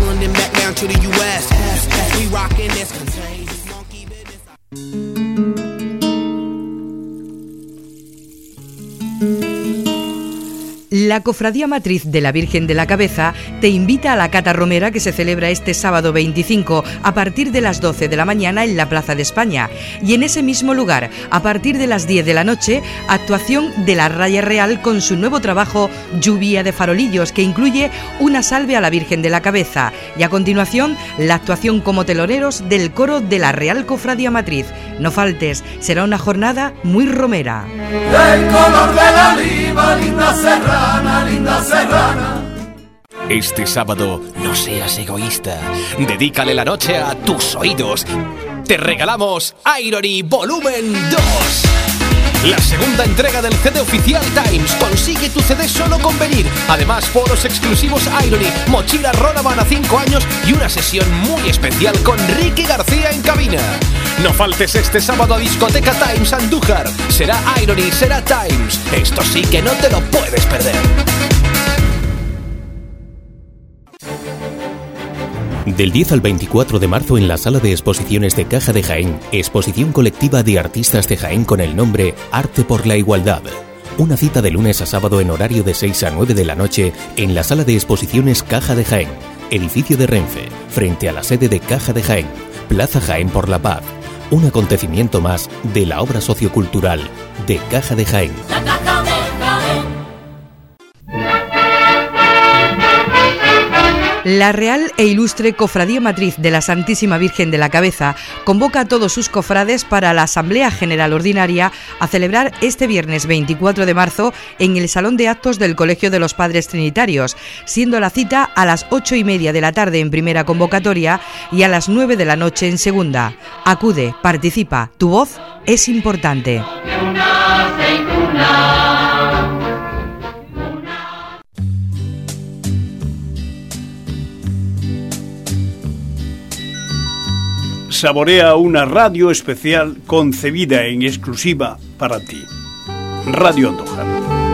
La Cofradía Matriz de la Virgen de la Cabeza te invita a la Cata Romera, que se celebra este sábado veinticinco a partir de las doce de la mañana en la Plaza de España. Y en ese mismo lugar, a partir de las diez de la noche, actuación de la Raya Real con su nuevo trabajo Lluvia de Farolillos, que incluye una salve a la Virgen de la Cabeza. Y a continuación, la actuación como teloneros del coro de la Real Cofradía Matriz. No faltes, será una jornada muy romera. El color de la oliva, linda serrana, linda serrana. Este sábado, no seas egoísta. Dedícale la noche a tus oídos. Te regalamos Irony Volumen dos. La segunda entrega del C D oficial Times. Consigue tu C D solo con venir. Además, foros exclusivos Irony, mochila Ronavan a cinco años y una sesión muy especial con Ricky García en cabina. No faltes este sábado a Discoteca Times Andújar. Será Irony, será Times. Esto sí que no te lo puedes perder. Del diez al veinticuatro de marzo en la Sala de Exposiciones de Caja de Jaén, exposición colectiva de artistas de Jaén con el nombre Arte por la Igualdad. Una cita de lunes a sábado en horario de seis a nueve de la noche en la Sala de Exposiciones Caja de Jaén, edificio de Renfe, frente a la sede de Caja de Jaén, Plaza Jaén por la Paz. un acontecimiento más de la obra sociocultural de Caja de Jaén. La Caja de Jaén. La Real e Ilustre Cofradía Matriz de la Santísima Virgen de la Cabeza convoca a todos sus cofrades para la Asamblea General Ordinaria a celebrar este viernes veinticuatro de marzo en el Salón de Actos del Colegio de los Padres Trinitarios, siendo la cita a las ocho y media de la tarde en primera convocatoria y a las nueve de la noche en segunda. Acude, participa, tu voz es importante. Saborea una radio especial concebida en exclusiva para ti. Radio Andújar.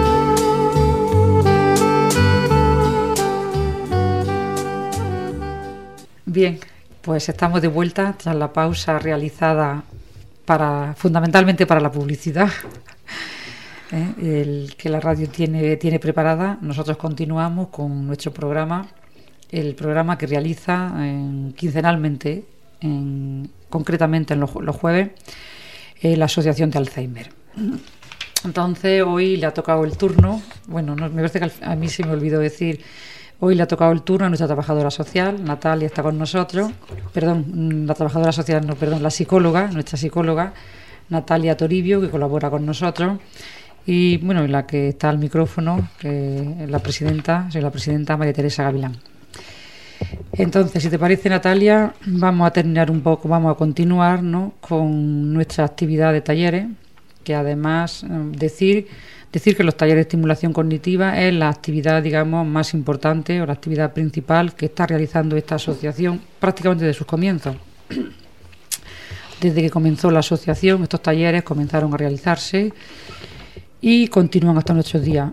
Bien, pues estamos de vuelta tras la pausa realizada para fundamentalmente para la publicidad ¿eh? el que la radio tiene, tiene preparada. Nosotros continuamos con nuestro programa, el programa que realiza eh, quincenalmente, En, concretamente en los, los jueves, eh, la Asociación de Alzheimer. Entonces hoy le ha tocado el turno, bueno, no, me parece que a mí se me olvidó decir, hoy le ha tocado el turno a nuestra trabajadora social, Natalia está con nosotros, perdón, la trabajadora social, no, perdón, la psicóloga, nuestra psicóloga, Natalia Toribio, que colabora con nosotros, y bueno, la que está al micrófono, que es la presidenta, soy la presidenta María Teresa Gavilán. Entonces, si te parece, Natalia, vamos a terminar un poco, vamos a continuar, ¿no?, con nuestra actividad de talleres, que además decir decir que los talleres de estimulación cognitiva es la actividad, digamos, más importante o la actividad principal que está realizando esta asociación prácticamente desde sus comienzos. Desde que comenzó la asociación, estos talleres comenzaron a realizarse y continúan hasta nuestros días.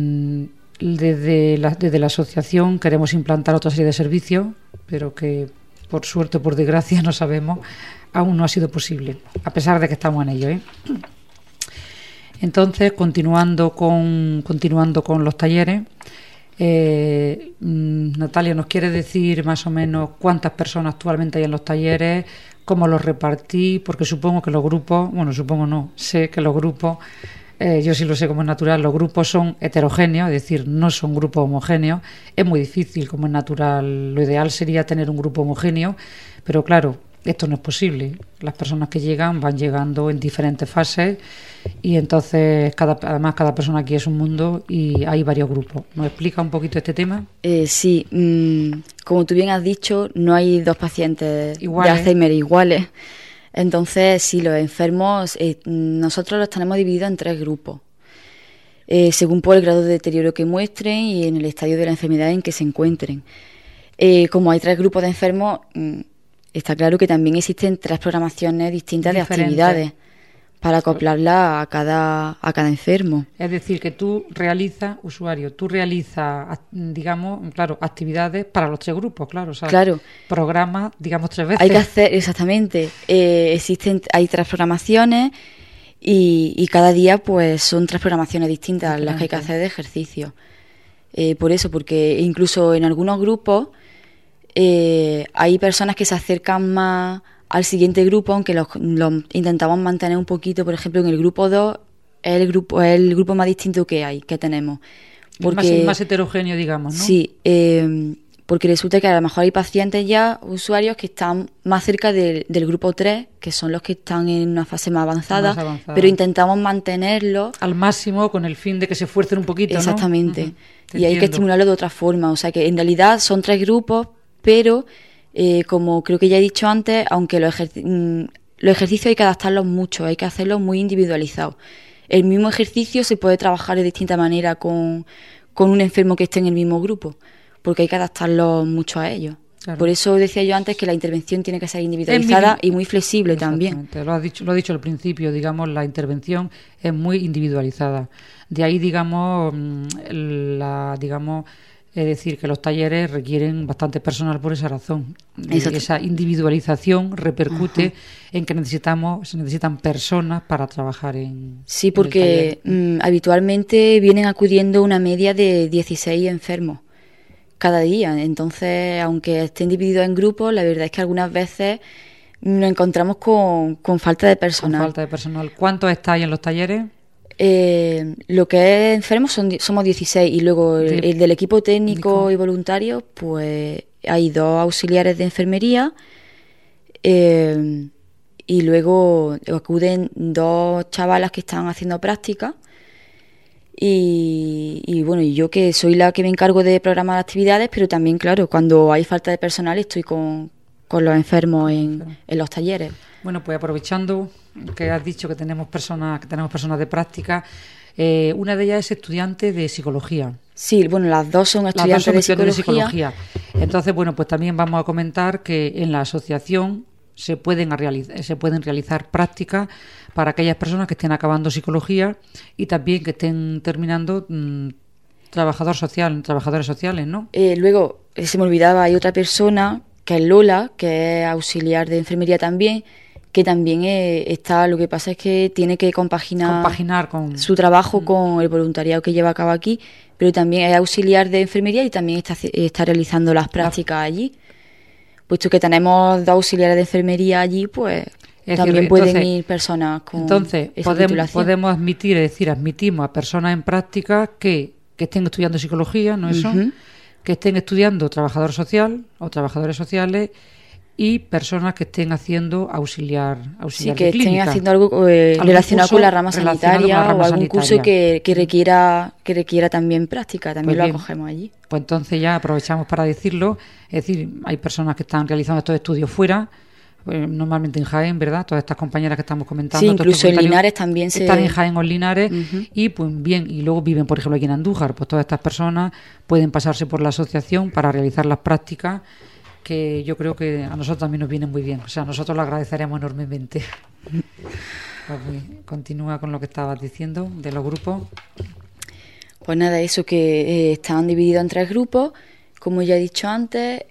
Desde la, desde la asociación queremos implantar otra serie de servicios, pero que por suerte o por desgracia no sabemos, aún no ha sido posible, a pesar de que estamos en ello, ¿eh? Entonces, continuando con continuando con los talleres, eh, Natalia, ¿nos quiere decir más o menos cuántas personas actualmente hay en los talleres, cómo los repartí? Porque supongo que los grupos, bueno, supongo no, sé que los grupos, Eh, yo sí lo sé como es natural, los grupos son heterogéneos, es decir, no son grupos homogéneos. Es muy difícil, como es natural. Lo ideal sería tener un grupo homogéneo, pero claro, esto no es posible. Las personas que llegan van llegando en diferentes fases y entonces cada, además cada persona aquí es un mundo y hay varios grupos. ¿Nos explica un poquito este tema? Eh, sí, mmm, como tú bien has dicho, no hay dos pacientes iguales, de Alzheimer iguales. Entonces, sí, los enfermos, eh, nosotros los tenemos divididos en tres grupos, eh, según por el grado de deterioro que muestren y en el estadio de la enfermedad en que se encuentren. Eh, como hay tres grupos de enfermos, mm, está claro que también existen tres programaciones distintas Diferente. de actividades para acoplarla a cada, a cada enfermo. Es decir, que tú realizas, usuario, tú realizas, digamos, claro, actividades para los tres grupos, claro, o sea, claro. Programas, digamos, tres veces. Hay que hacer, exactamente, eh, existen, hay tres programaciones y, y cada día pues son tres programaciones distintas Diferente. las que hay que hacer de ejercicio. Eh, por eso, porque incluso en algunos grupos eh, hay personas que se acercan más al siguiente grupo, aunque los, los intentamos mantener un poquito. Por ejemplo, en el grupo dos es el grupo, es el grupo más distinto que hay, que tenemos. Porque, más, más heterogéneo, digamos, ¿no? Sí, eh, porque resulta que a lo mejor hay pacientes ya, usuarios, que están más cerca de, del grupo tres, que son los que están en una fase más avanzada, más avanzada. Pero intentamos mantenerlo al máximo con el fin de que se esfuercen un poquito, exactamente, ¿no? Uh-huh. Y hay que estimularlo de otra forma. O sea que en realidad son tres grupos, pero... Eh, como creo que ya he dicho antes, aunque los, ejer- los ejercicios hay que adaptarlos mucho, hay que hacerlos muy individualizados. El mismo ejercicio se puede trabajar de distinta manera con, con un enfermo que esté en el mismo grupo, porque hay que adaptarlos mucho a ellos. Claro. Por eso decía yo antes que la intervención tiene que ser individualizada y muy flexible también. Lo ha dicho, lo ha dicho al principio, digamos, la intervención es muy individualizada. De ahí, digamos, la, digamos, es decir, que los talleres requieren bastante personal por esa razón. Exacto. Esa individualización repercute Ajá. en que necesitamos, se necesitan personas para trabajar en Sí, porque en mmm, habitualmente vienen acudiendo una media de dieciséis enfermos cada día. Entonces, aunque estén divididos en grupos, la verdad es que algunas veces nos encontramos con, con falta de personal. Con falta de personal. ¿Cuántos estáis en los talleres? Eh, lo que es enfermos son, somos dieciséis y luego el, el del equipo técnico y voluntarios, pues hay dos auxiliares de enfermería eh, y luego acuden dos chavalas que están haciendo práctica y, y bueno, y yo que soy la que me encargo de programar actividades, pero también, claro, cuando hay falta de personal estoy con, con los enfermos en, en los talleres. Bueno, pues aprovechando que has dicho que tenemos personas, que tenemos personas de práctica, eh, una de ellas es estudiante de psicología. Sí, bueno, las dos son estudiantes, las dos son de, estudiantes psicología. de psicología. Entonces, bueno, pues también vamos a comentar que en la asociación se pueden realizar, se pueden realizar prácticas para aquellas personas que estén acabando psicología y también que estén terminando mmm, trabajador social, trabajadores sociales, ¿no? Eh, luego, eh, se me olvidaba, hay otra persona que es Lola, que es auxiliar de enfermería también, que también eh, está, lo que pasa es que tiene que compaginar, compaginar con su trabajo mm. con el voluntariado que lleva a cabo aquí, pero también es auxiliar de enfermería y también está, está realizando las prácticas la... allí. Puesto que tenemos dos auxiliares de enfermería allí, pues es también decir, pueden entonces, ir personas con entonces esa podemos, titulación. podemos admitir, es decir, admitimos a personas en práctica que, que estén estudiando psicología, ¿no eso? Uh-huh. Que estén estudiando trabajador social o trabajadores sociales y personas que estén haciendo auxiliar, auxiliar sí, que de estén clínica. haciendo algo eh, relacionado con la rama sanitaria la rama o algún sanitaria. Curso que, que requiera que requiera también práctica, también pues lo bien, acogemos allí. Pues entonces ya aprovechamos para decirlo, es decir, hay personas que están realizando estos estudios fuera, pues normalmente en Jaén, ¿verdad? Todas estas compañeras que estamos comentando. Sí, incluso en Linares también se... Están en Jaén o en Linares uh-huh. y pues bien, y luego viven, por ejemplo, aquí en Andújar, pues todas estas personas pueden pasarse por la asociación para realizar las prácticas que yo creo que a nosotros también nos vienen muy bien. O sea, nosotros lo agradeceremos enormemente. Pues, continúa con lo que estabas diciendo de los grupos. Pues nada, eso que eh, están divididos en tres grupos, como ya he dicho antes,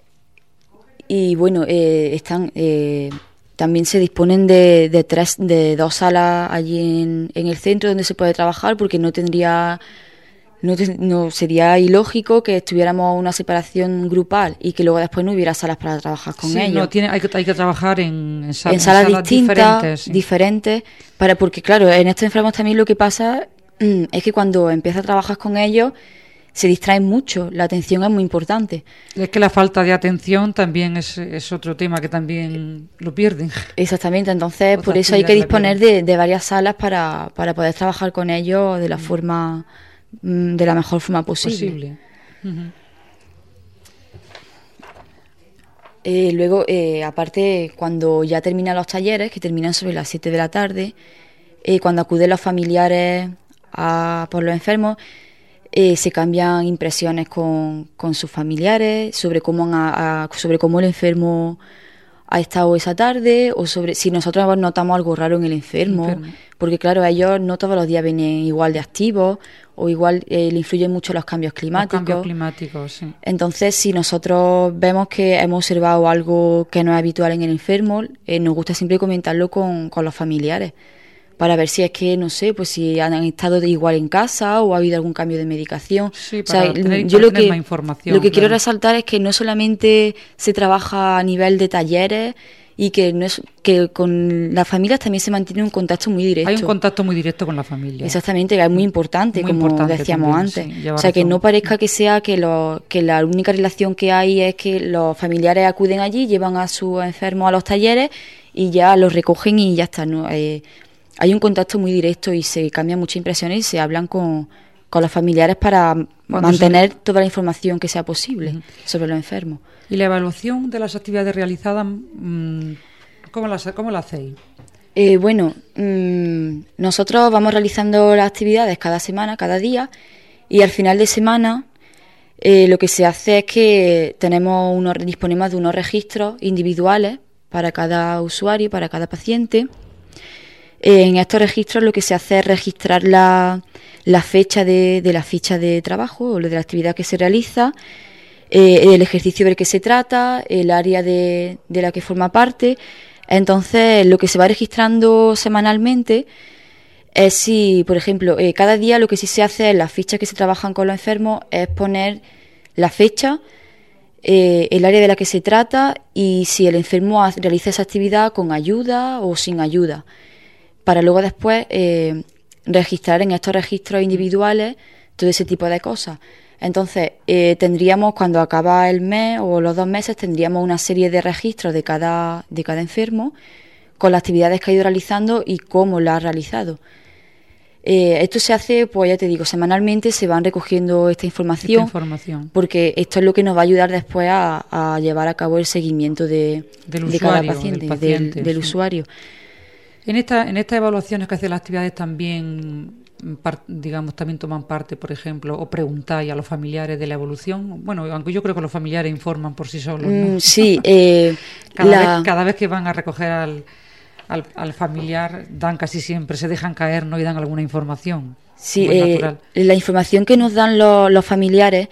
y bueno, eh, están eh, también se disponen de, de tres, de dos salas allí en, en el centro donde se puede trabajar, porque no tendría... No, te, no sería ilógico que estuviéramos una separación grupal y que luego después no hubiera salas para trabajar con sí, ellos. No, tiene, hay, que, hay que trabajar en, en, sal, en, salas, en salas distintas, diferentes, sí. diferentes, para porque claro, en estos enfermos también lo que pasa mm, es que cuando empiezas a trabajar con ellos se distraen mucho, la atención es muy importante. Es que la falta de atención también es, es otro tema que también lo pierden. Exactamente, entonces Otra por eso hay que disponer de, de varias salas para, para poder trabajar con ellos de la mm. forma... de la mejor forma posible. posible. Uh-huh. Eh, luego, eh, aparte, cuando ya terminan los talleres, que terminan sobre las siete de la tarde, eh, cuando acuden los familiares a, por los enfermos, eh, se cambian impresiones con, con sus familiares sobre cómo, han, a, sobre cómo el enfermo ha estado esa tarde o sobre si nosotros notamos algo raro en el enfermo, enfermo. Porque claro, ellos no todos los días vienen igual de activos o igual eh, le influyen mucho los cambios climáticos. Los cambios climáticos, sí. Entonces, si nosotros vemos que hemos observado algo que no es habitual en el enfermo, eh, nos gusta siempre comentarlo con, con los familiares para ver si es que, no sé, pues si han estado de igual en casa o ha habido algún cambio de medicación. Sí, para o sea, tener, yo para lo tener que, más información. Lo que claro. quiero resaltar es que no solamente se trabaja a nivel de talleres y que no es que con las familias también se mantiene un contacto muy directo. Hay un contacto muy directo con la familia. Exactamente, que es muy importante, muy como importante decíamos también, antes. Sí, o sea, razón. Que no parezca que sea que, lo, que la única relación que hay es que los familiares acuden allí, llevan a sus enfermos a los talleres y ya los recogen y ya está, ¿no? Eh, hay un contacto muy directo y se cambian muchas impresiones y se hablan con, con los familiares para mantener se... toda la información que sea posible uh-huh. sobre los enfermos. ¿Y la evaluación de las actividades realizadas, cómo la, cómo la hacéis? Eh, bueno, mmm, nosotros vamos realizando las actividades cada semana, cada día, y al final de semana eh, lo que se hace es que tenemos unos, disponemos de unos registros individuales para cada usuario, para cada paciente. En estos registros lo que se hace es registrar la, la fecha de, de la ficha de trabajo o de la actividad que se realiza, eh, el ejercicio del que se trata, el área de, de la que forma parte. Entonces, lo que se va registrando semanalmente es si, por ejemplo, eh, cada día lo que sí se hace en las fichas que se trabajan con los enfermos es poner la fecha, eh, el área de la que se trata y si el enfermo realiza esa actividad con ayuda o sin ayuda, para luego después eh, registrar en estos registros individuales todo ese tipo de cosas. Entonces, eh, tendríamos, cuando acaba el mes o los dos meses, tendríamos una serie de registros de cada, de cada enfermo con las actividades que ha ido realizando y cómo la ha realizado. Eh, esto se hace, pues ya te digo, semanalmente se van recogiendo esta información, esta información, porque esto es lo que nos va a ayudar después a, a llevar a cabo el seguimiento de, del de usuario, cada paciente, del, paciente, del, del sí. usuario. En esta, en estas evaluaciones que hacen las actividades también, digamos, también toman parte, por ejemplo, o preguntáis a los familiares de la evolución. Bueno, aunque yo creo que los familiares informan por sí solos, ¿no? Mm, sí. Eh, cada, la... vez, cada vez que van a recoger al, al, al familiar, dan casi siempre, se dejan caer, ¿no? Y dan alguna información. Sí, eh, la información que nos dan los, los familiares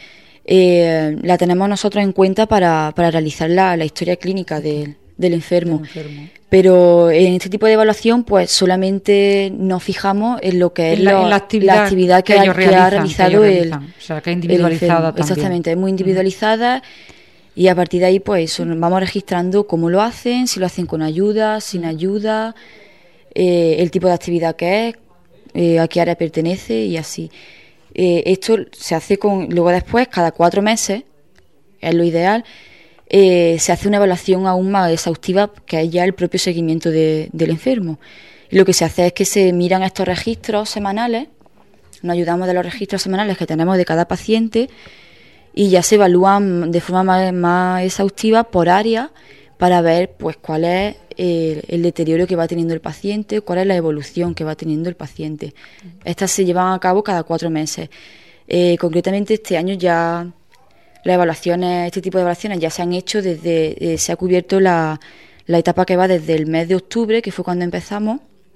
eh, la tenemos nosotros en cuenta para, para realizar la, la historia clínica de, del enfermo. Del enfermo. Pero en este tipo de evaluación, pues solamente nos fijamos en lo que es en la, lo, en la, actividad la actividad que, que, ha, ellos que realizan, ha realizado que el, realizan. O sea, que es individualizada también. Exactamente, es muy individualizada. Uh-huh. Y a partir de ahí, pues eso, vamos registrando cómo lo hacen, si lo hacen con ayuda, sin ayuda, eh, el tipo de actividad que es, eh, a qué área pertenece y así. Eh, esto se hace con, luego después, cada cuatro meses, es lo ideal. Eh, se hace una evaluación aún más exhaustiva, que es ya el propio seguimiento de, del enfermo. Y lo que se hace es que se miran estos registros semanales, nos ayudamos de los registros semanales que tenemos de cada paciente y ya se evalúan de forma más, más exhaustiva por área para ver pues cuál es el, el deterioro que va teniendo el paciente, cuál es la evolución que va teniendo el paciente. Estas se llevan a cabo cada cuatro meses. Eh, concretamente este año ya... Las evaluaciones, este tipo de evaluaciones ya se han hecho desde, eh, se ha cubierto la, la etapa que va desde el mes de octubre, que fue cuando empezamos,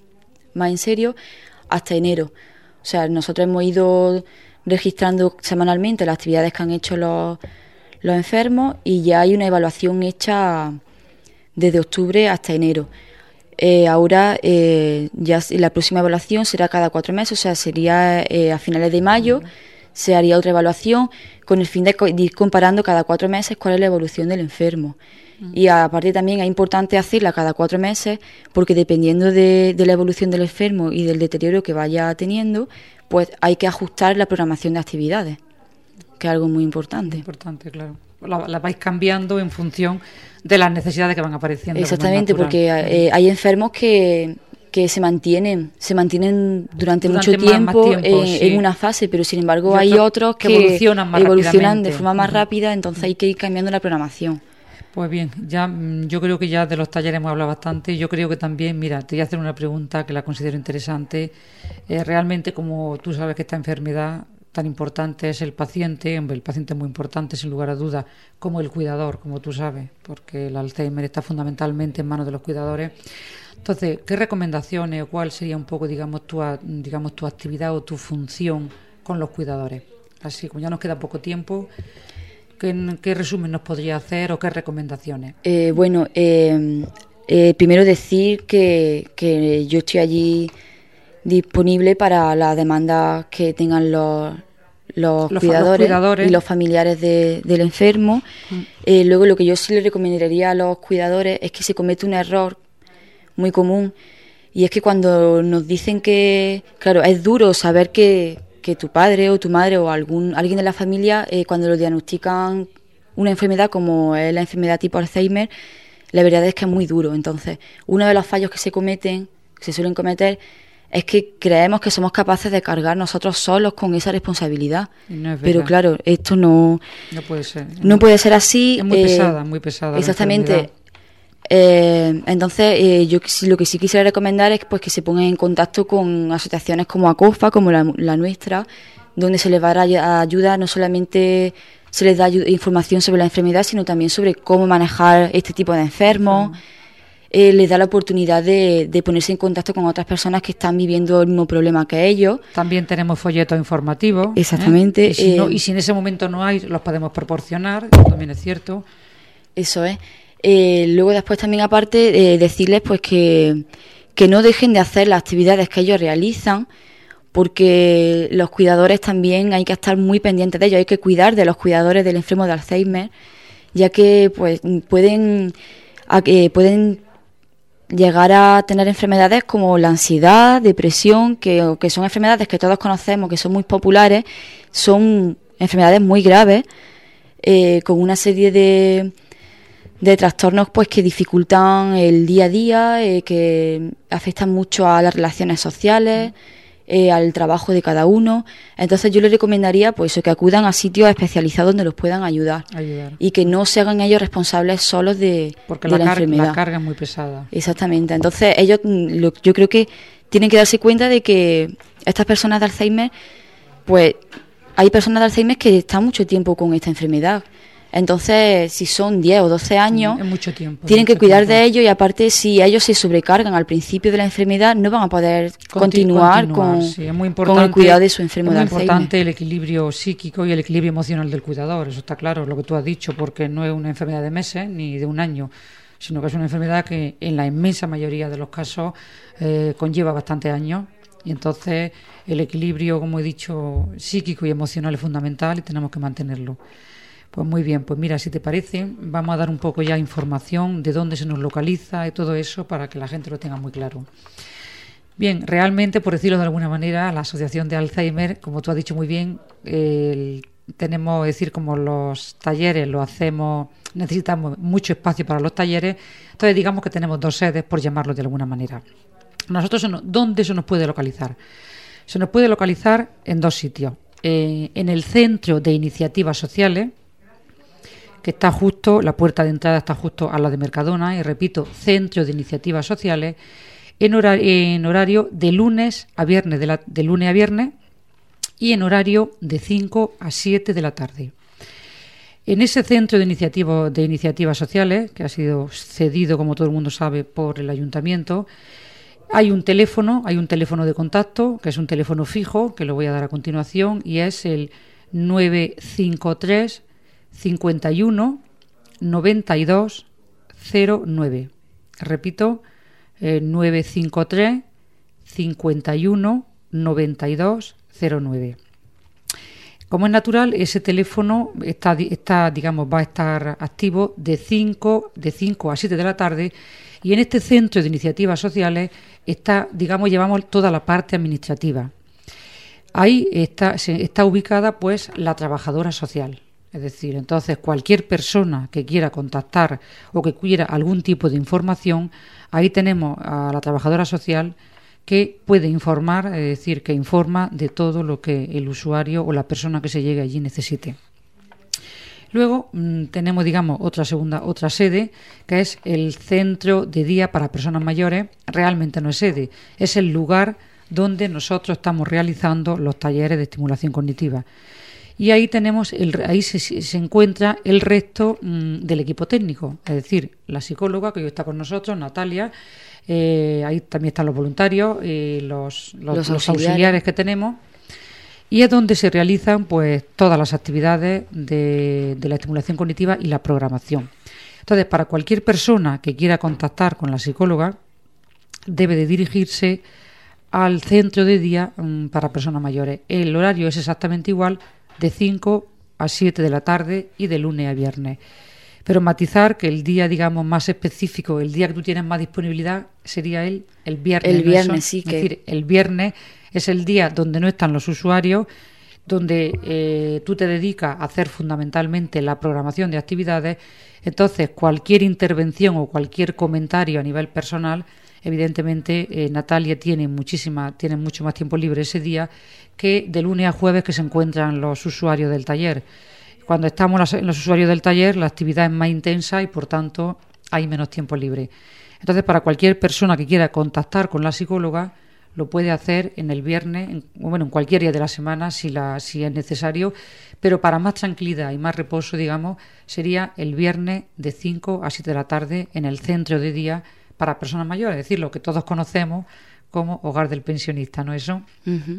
más en serio, hasta enero. O sea, nosotros hemos ido registrando semanalmente las actividades que han hecho los, los enfermos y ya hay una evaluación hecha desde octubre hasta enero. Eh, ahora eh, ya la próxima evaluación será cada cuatro meses, o sea, sería eh, a finales de mayo. Se haría otra evaluación con el fin de ir comparando cada cuatro meses cuál es la evolución del enfermo. Uh-huh. Y aparte también es importante hacerla cada cuatro meses porque dependiendo de, de la evolución del enfermo y del deterioro que vaya teniendo, pues hay que ajustar la programación de actividades, que es algo muy importante. Importante, claro. La, la vais cambiando en función de las necesidades que van apareciendo. Exactamente, porque eh, hay enfermos que... que se mantienen, se mantienen durante, durante mucho tiempo, más, más tiempo en, sí. en una fase, pero sin embargo y hay otros que, que evolucionan, más evolucionan de forma más uh-huh. rápida, entonces uh-huh. hay que ir cambiando la programación. Pues bien, ya yo creo que ya de los talleres hemos hablado bastante y yo creo que también, mira, te voy a hacer una pregunta que la considero interesante. Eh, realmente, como tú sabes que esta enfermedad tan importante es el paciente, el paciente es muy importante sin lugar a dudas, como el cuidador, como tú sabes, porque el Alzheimer está fundamentalmente en manos de los cuidadores. Entonces, ¿qué recomendaciones o cuál sería un poco, digamos, tu, digamos, tu actividad o tu función con los cuidadores? Así, como ya nos queda poco tiempo, ¿qué, qué resumen nos podría hacer o qué recomendaciones? Eh, bueno, eh, eh, primero decir que, que yo estoy allí disponible para las demandas que tengan los, los, los, cuidadores, los cuidadores y los familiares de, del enfermo. Mm. Eh, luego, lo que yo sí le recomendaría a los cuidadores es que se comete un error muy común, y es que cuando nos dicen que, claro, es duro saber que, que tu padre o tu madre o algún alguien de la familia, eh, cuando lo diagnostican una enfermedad como es la enfermedad tipo Alzheimer, la verdad es que es muy duro. Entonces, uno de los fallos que se cometen, que se suelen cometer, es que creemos que somos capaces de cargar nosotros solos con esa responsabilidad. No, pero claro, esto no, no puede ser. No puede ser así. Es muy eh, pesada, muy pesada. Exactamente. Eh, entonces, eh, yo lo que sí quisiera recomendar es pues que se pongan en contacto con asociaciones como ACOFA, como la, la nuestra, donde se les va a dar ayuda, no solamente se les da ayuda, información sobre la enfermedad, sino también sobre cómo manejar este tipo de enfermos. Uh-huh. Eh, les da la oportunidad de, de ponerse en contacto con otras personas que están viviendo el mismo problema que ellos. También tenemos folletos informativos. Exactamente. ¿eh? Y, si eh, no, y si en ese momento no hay, los podemos proporcionar, eso también es cierto. Eso es. Eh, luego después también aparte eh, decirles pues que, que no dejen de hacer las actividades que ellos realizan, porque los cuidadores también hay que estar muy pendientes de ellos, hay que cuidar de los cuidadores del enfermo de Alzheimer ya que pues pueden, a, eh, pueden llegar a tener enfermedades como la ansiedad, depresión, que, que son enfermedades que todos conocemos, que son muy populares, son enfermedades muy graves, eh, con una serie de, de trastornos pues que dificultan el día a día, eh, que afectan mucho a las relaciones sociales, eh, al trabajo de cada uno. Entonces yo les recomendaría pues que acudan a sitios especializados donde los puedan ayudar, ayudar. y que no se hagan ellos responsables solos de, Porque de la, la car- enfermedad. la carga es muy pesada. Exactamente. Entonces ellos, lo, yo creo que tienen que darse cuenta de que estas personas de Alzheimer, pues hay personas de Alzheimer que están mucho tiempo con esta enfermedad. Entonces, si son diez o doce años, es mucho tiempo, tienen mucho que cuidar tiempo. de ellos, y aparte, si ellos se sobrecargan al principio de la enfermedad, no van a poder continuar, continuar con, sí, es muy importante, con el cuidado de su enfermedad. Es muy importante el equilibrio psíquico y el equilibrio emocional del cuidador, eso está claro, lo que tú has dicho, porque no es una enfermedad de meses ni de un año, sino que es una enfermedad que en la inmensa mayoría de los casos eh, conlleva bastantes años. Y entonces el equilibrio, como he dicho, psíquico y emocional es fundamental y tenemos que mantenerlo. Pues muy bien, pues mira, si te parece, vamos a dar un poco ya información de dónde se nos localiza y todo eso para que la gente lo tenga muy claro. Bien, realmente, por decirlo de alguna manera, la Asociación de Alzheimer, como tú has dicho muy bien, eh, tenemos, es decir, como los talleres lo hacemos, necesitamos mucho espacio para los talleres, entonces digamos que tenemos dos sedes, por llamarlo de alguna manera. Nosotros, ¿dónde se nos puede localizar? Se nos puede localizar en dos sitios. Eh, en el Centro de Iniciativas Sociales, que está justo, la puerta de entrada está justo a la de Mercadona, y repito, Centro de Iniciativas Sociales, en horario, en horario de lunes a viernes, de, la, de lunes a viernes, y en horario de cinco a siete de la tarde. En ese Centro de Iniciativas, de Iniciativas Sociales, que ha sido cedido, como todo el mundo sabe, por el Ayuntamiento, hay un teléfono, hay un teléfono de contacto, que es un teléfono fijo, que lo voy a dar a continuación, y es el nueve cinco tres, cincuenta y uno, noventa y dos, cero nueve. Repito, eh, nueve cinco tres, cincuenta y uno, noventa y dos, cero nueve. Como es natural, ese teléfono está, está, digamos, va a estar activo de cinco, de cinco a siete de la tarde, y en este Centro de Iniciativas Sociales está, digamos, llevamos toda la parte administrativa. Ahí está, se, está ubicada pues la trabajadora social. Es decir, entonces cualquier persona que quiera contactar o que quiera algún tipo de información, ahí tenemos a la trabajadora social que puede informar, es decir, que informa de todo lo que el usuario o la persona que se llegue allí necesite. Luego mmm, tenemos, digamos, otra segunda, otra sede, que es el Centro de Día para Personas Mayores. Realmente no es sede, es el lugar donde nosotros estamos realizando los talleres de estimulación cognitiva. Y ahí tenemos el, ahí se, se encuentra el resto mmm, del equipo técnico, es decir, la psicóloga que hoy está con nosotros, Natalia, eh, ahí también están los voluntarios, eh, los, los, los, los auxiliares que tenemos, y es donde se realizan pues todas las actividades de, de la estimulación cognitiva y la programación. Entonces, para cualquier persona que quiera contactar con la psicóloga, debe de dirigirse al centro de día mmm, para personas mayores. El horario es exactamente igual, de cinco a siete de la tarde y de lunes a viernes. Pero matizar que el día, digamos, más específico, el día que tú tienes más disponibilidad, sería el, el viernes. El viernes, ¿no? sí. Es que... decir, el viernes es el día donde no están los usuarios, donde eh, tú te dedicas a hacer fundamentalmente la programación de actividades. Entonces, cualquier intervención o cualquier comentario a nivel personal, evidentemente eh, Natalia tiene muchísima, tiene mucho más tiempo libre ese día que de lunes a jueves, que se encuentran los usuarios del taller. Cuando estamos los, los usuarios del taller, la actividad es más intensa y por tanto hay menos tiempo libre. Entonces, para cualquier persona que quiera contactar con la psicóloga, lo puede hacer en el viernes, en, bueno, en cualquier día de la semana si, la, si es necesario, pero para más tranquilidad y más reposo, digamos, sería el viernes de cinco a siete de la tarde en el centro de día para personas mayores, es decir, lo que todos conocemos como hogar del pensionista, ¿no es eso? Uh-huh.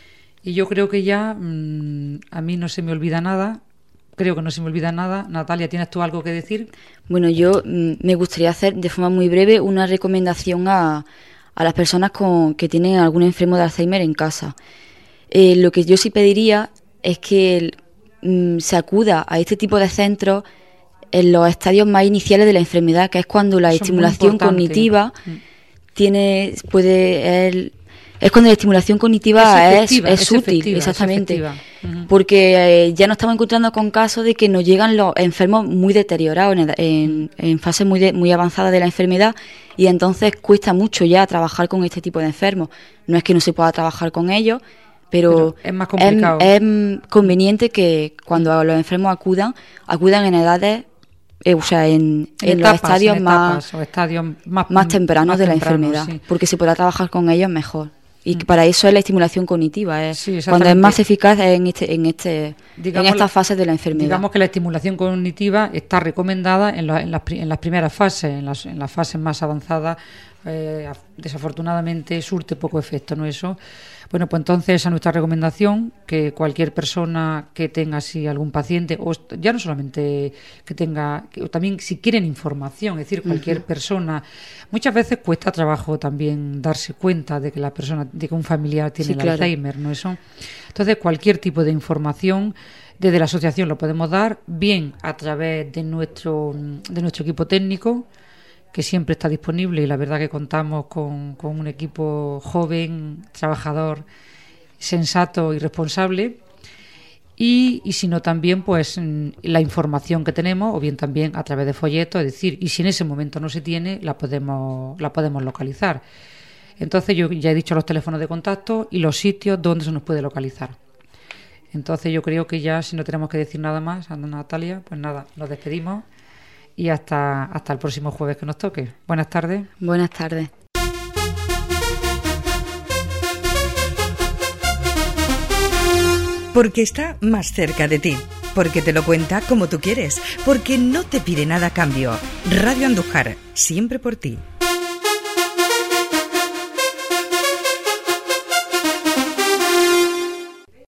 Y yo creo que ya mmm, a mí no se me olvida nada, creo que no se me olvida nada. Natalia, ¿tienes tú algo que decir? Bueno, yo mmm, me gustaría hacer de forma muy breve una recomendación a, a las personas con, que tienen algún enfermo de Alzheimer en casa. Eh, lo que yo sí pediría es que mmm, se acuda a este tipo de centros en los estadios más iniciales de la enfermedad, que es cuando la Eso estimulación cognitiva mm. tiene puede el, es cuando la estimulación cognitiva es, es, es, es útil, efectiva, exactamente, es uh-huh. porque eh, ya nos estamos encontrando con casos de que nos llegan los enfermos muy deteriorados en, en, en fases muy de, muy avanzadas de la enfermedad, y entonces cuesta mucho ya trabajar con este tipo de enfermos. No es que no se pueda trabajar con ellos, pero, pero es más complicado. Es, es conveniente que cuando los enfermos acudan, acudan en edades, eh, o sea, en, en, en etapas, los estadios, en más, o estadios más, más tempranos más de la temprano, enfermedad, sí. porque se podrá trabajar con ellos mejor. Y mm. para eso es la estimulación cognitiva, es sí, cuando es más eficaz en este, en este, digamos, en estas fases de la enfermedad. Digamos que la estimulación cognitiva está recomendada en, la, en, las, en las primeras fases, en las, en las fases más avanzadas, eh, desafortunadamente surte poco efecto, ¿no? Eso. Bueno, pues entonces esa es nuestra recomendación, que cualquier persona que tenga así algún paciente, o ya no solamente que tenga, que, o también si quieren información, es decir, cualquier uh-huh. persona, muchas veces cuesta trabajo también darse cuenta de que la persona, de que un familiar tiene sí, el claro. Alzheimer, ¿no? Eso. Entonces cualquier tipo de información desde la asociación lo podemos dar, bien a través de nuestro, de nuestro equipo técnico, que siempre está disponible, y la verdad que contamos con, con un equipo joven, trabajador, sensato y responsable, y, y si no también pues la información que tenemos, o bien también a través de folletos, es decir, y si en ese momento no se tiene, la podemos, la podemos localizar. Entonces yo ya he dicho los teléfonos de contacto y los sitios donde se nos puede localizar. Entonces yo creo que ya, si no tenemos que decir nada más, Ana Natalia, pues nada, nos despedimos. Y hasta, hasta el próximo jueves que nos toque. Buenas tardes. Buenas tardes. Porque está más cerca de ti. Porque te lo cuenta como tú quieres. Porque no te pide nada a cambio. Radio Andújar, siempre por ti.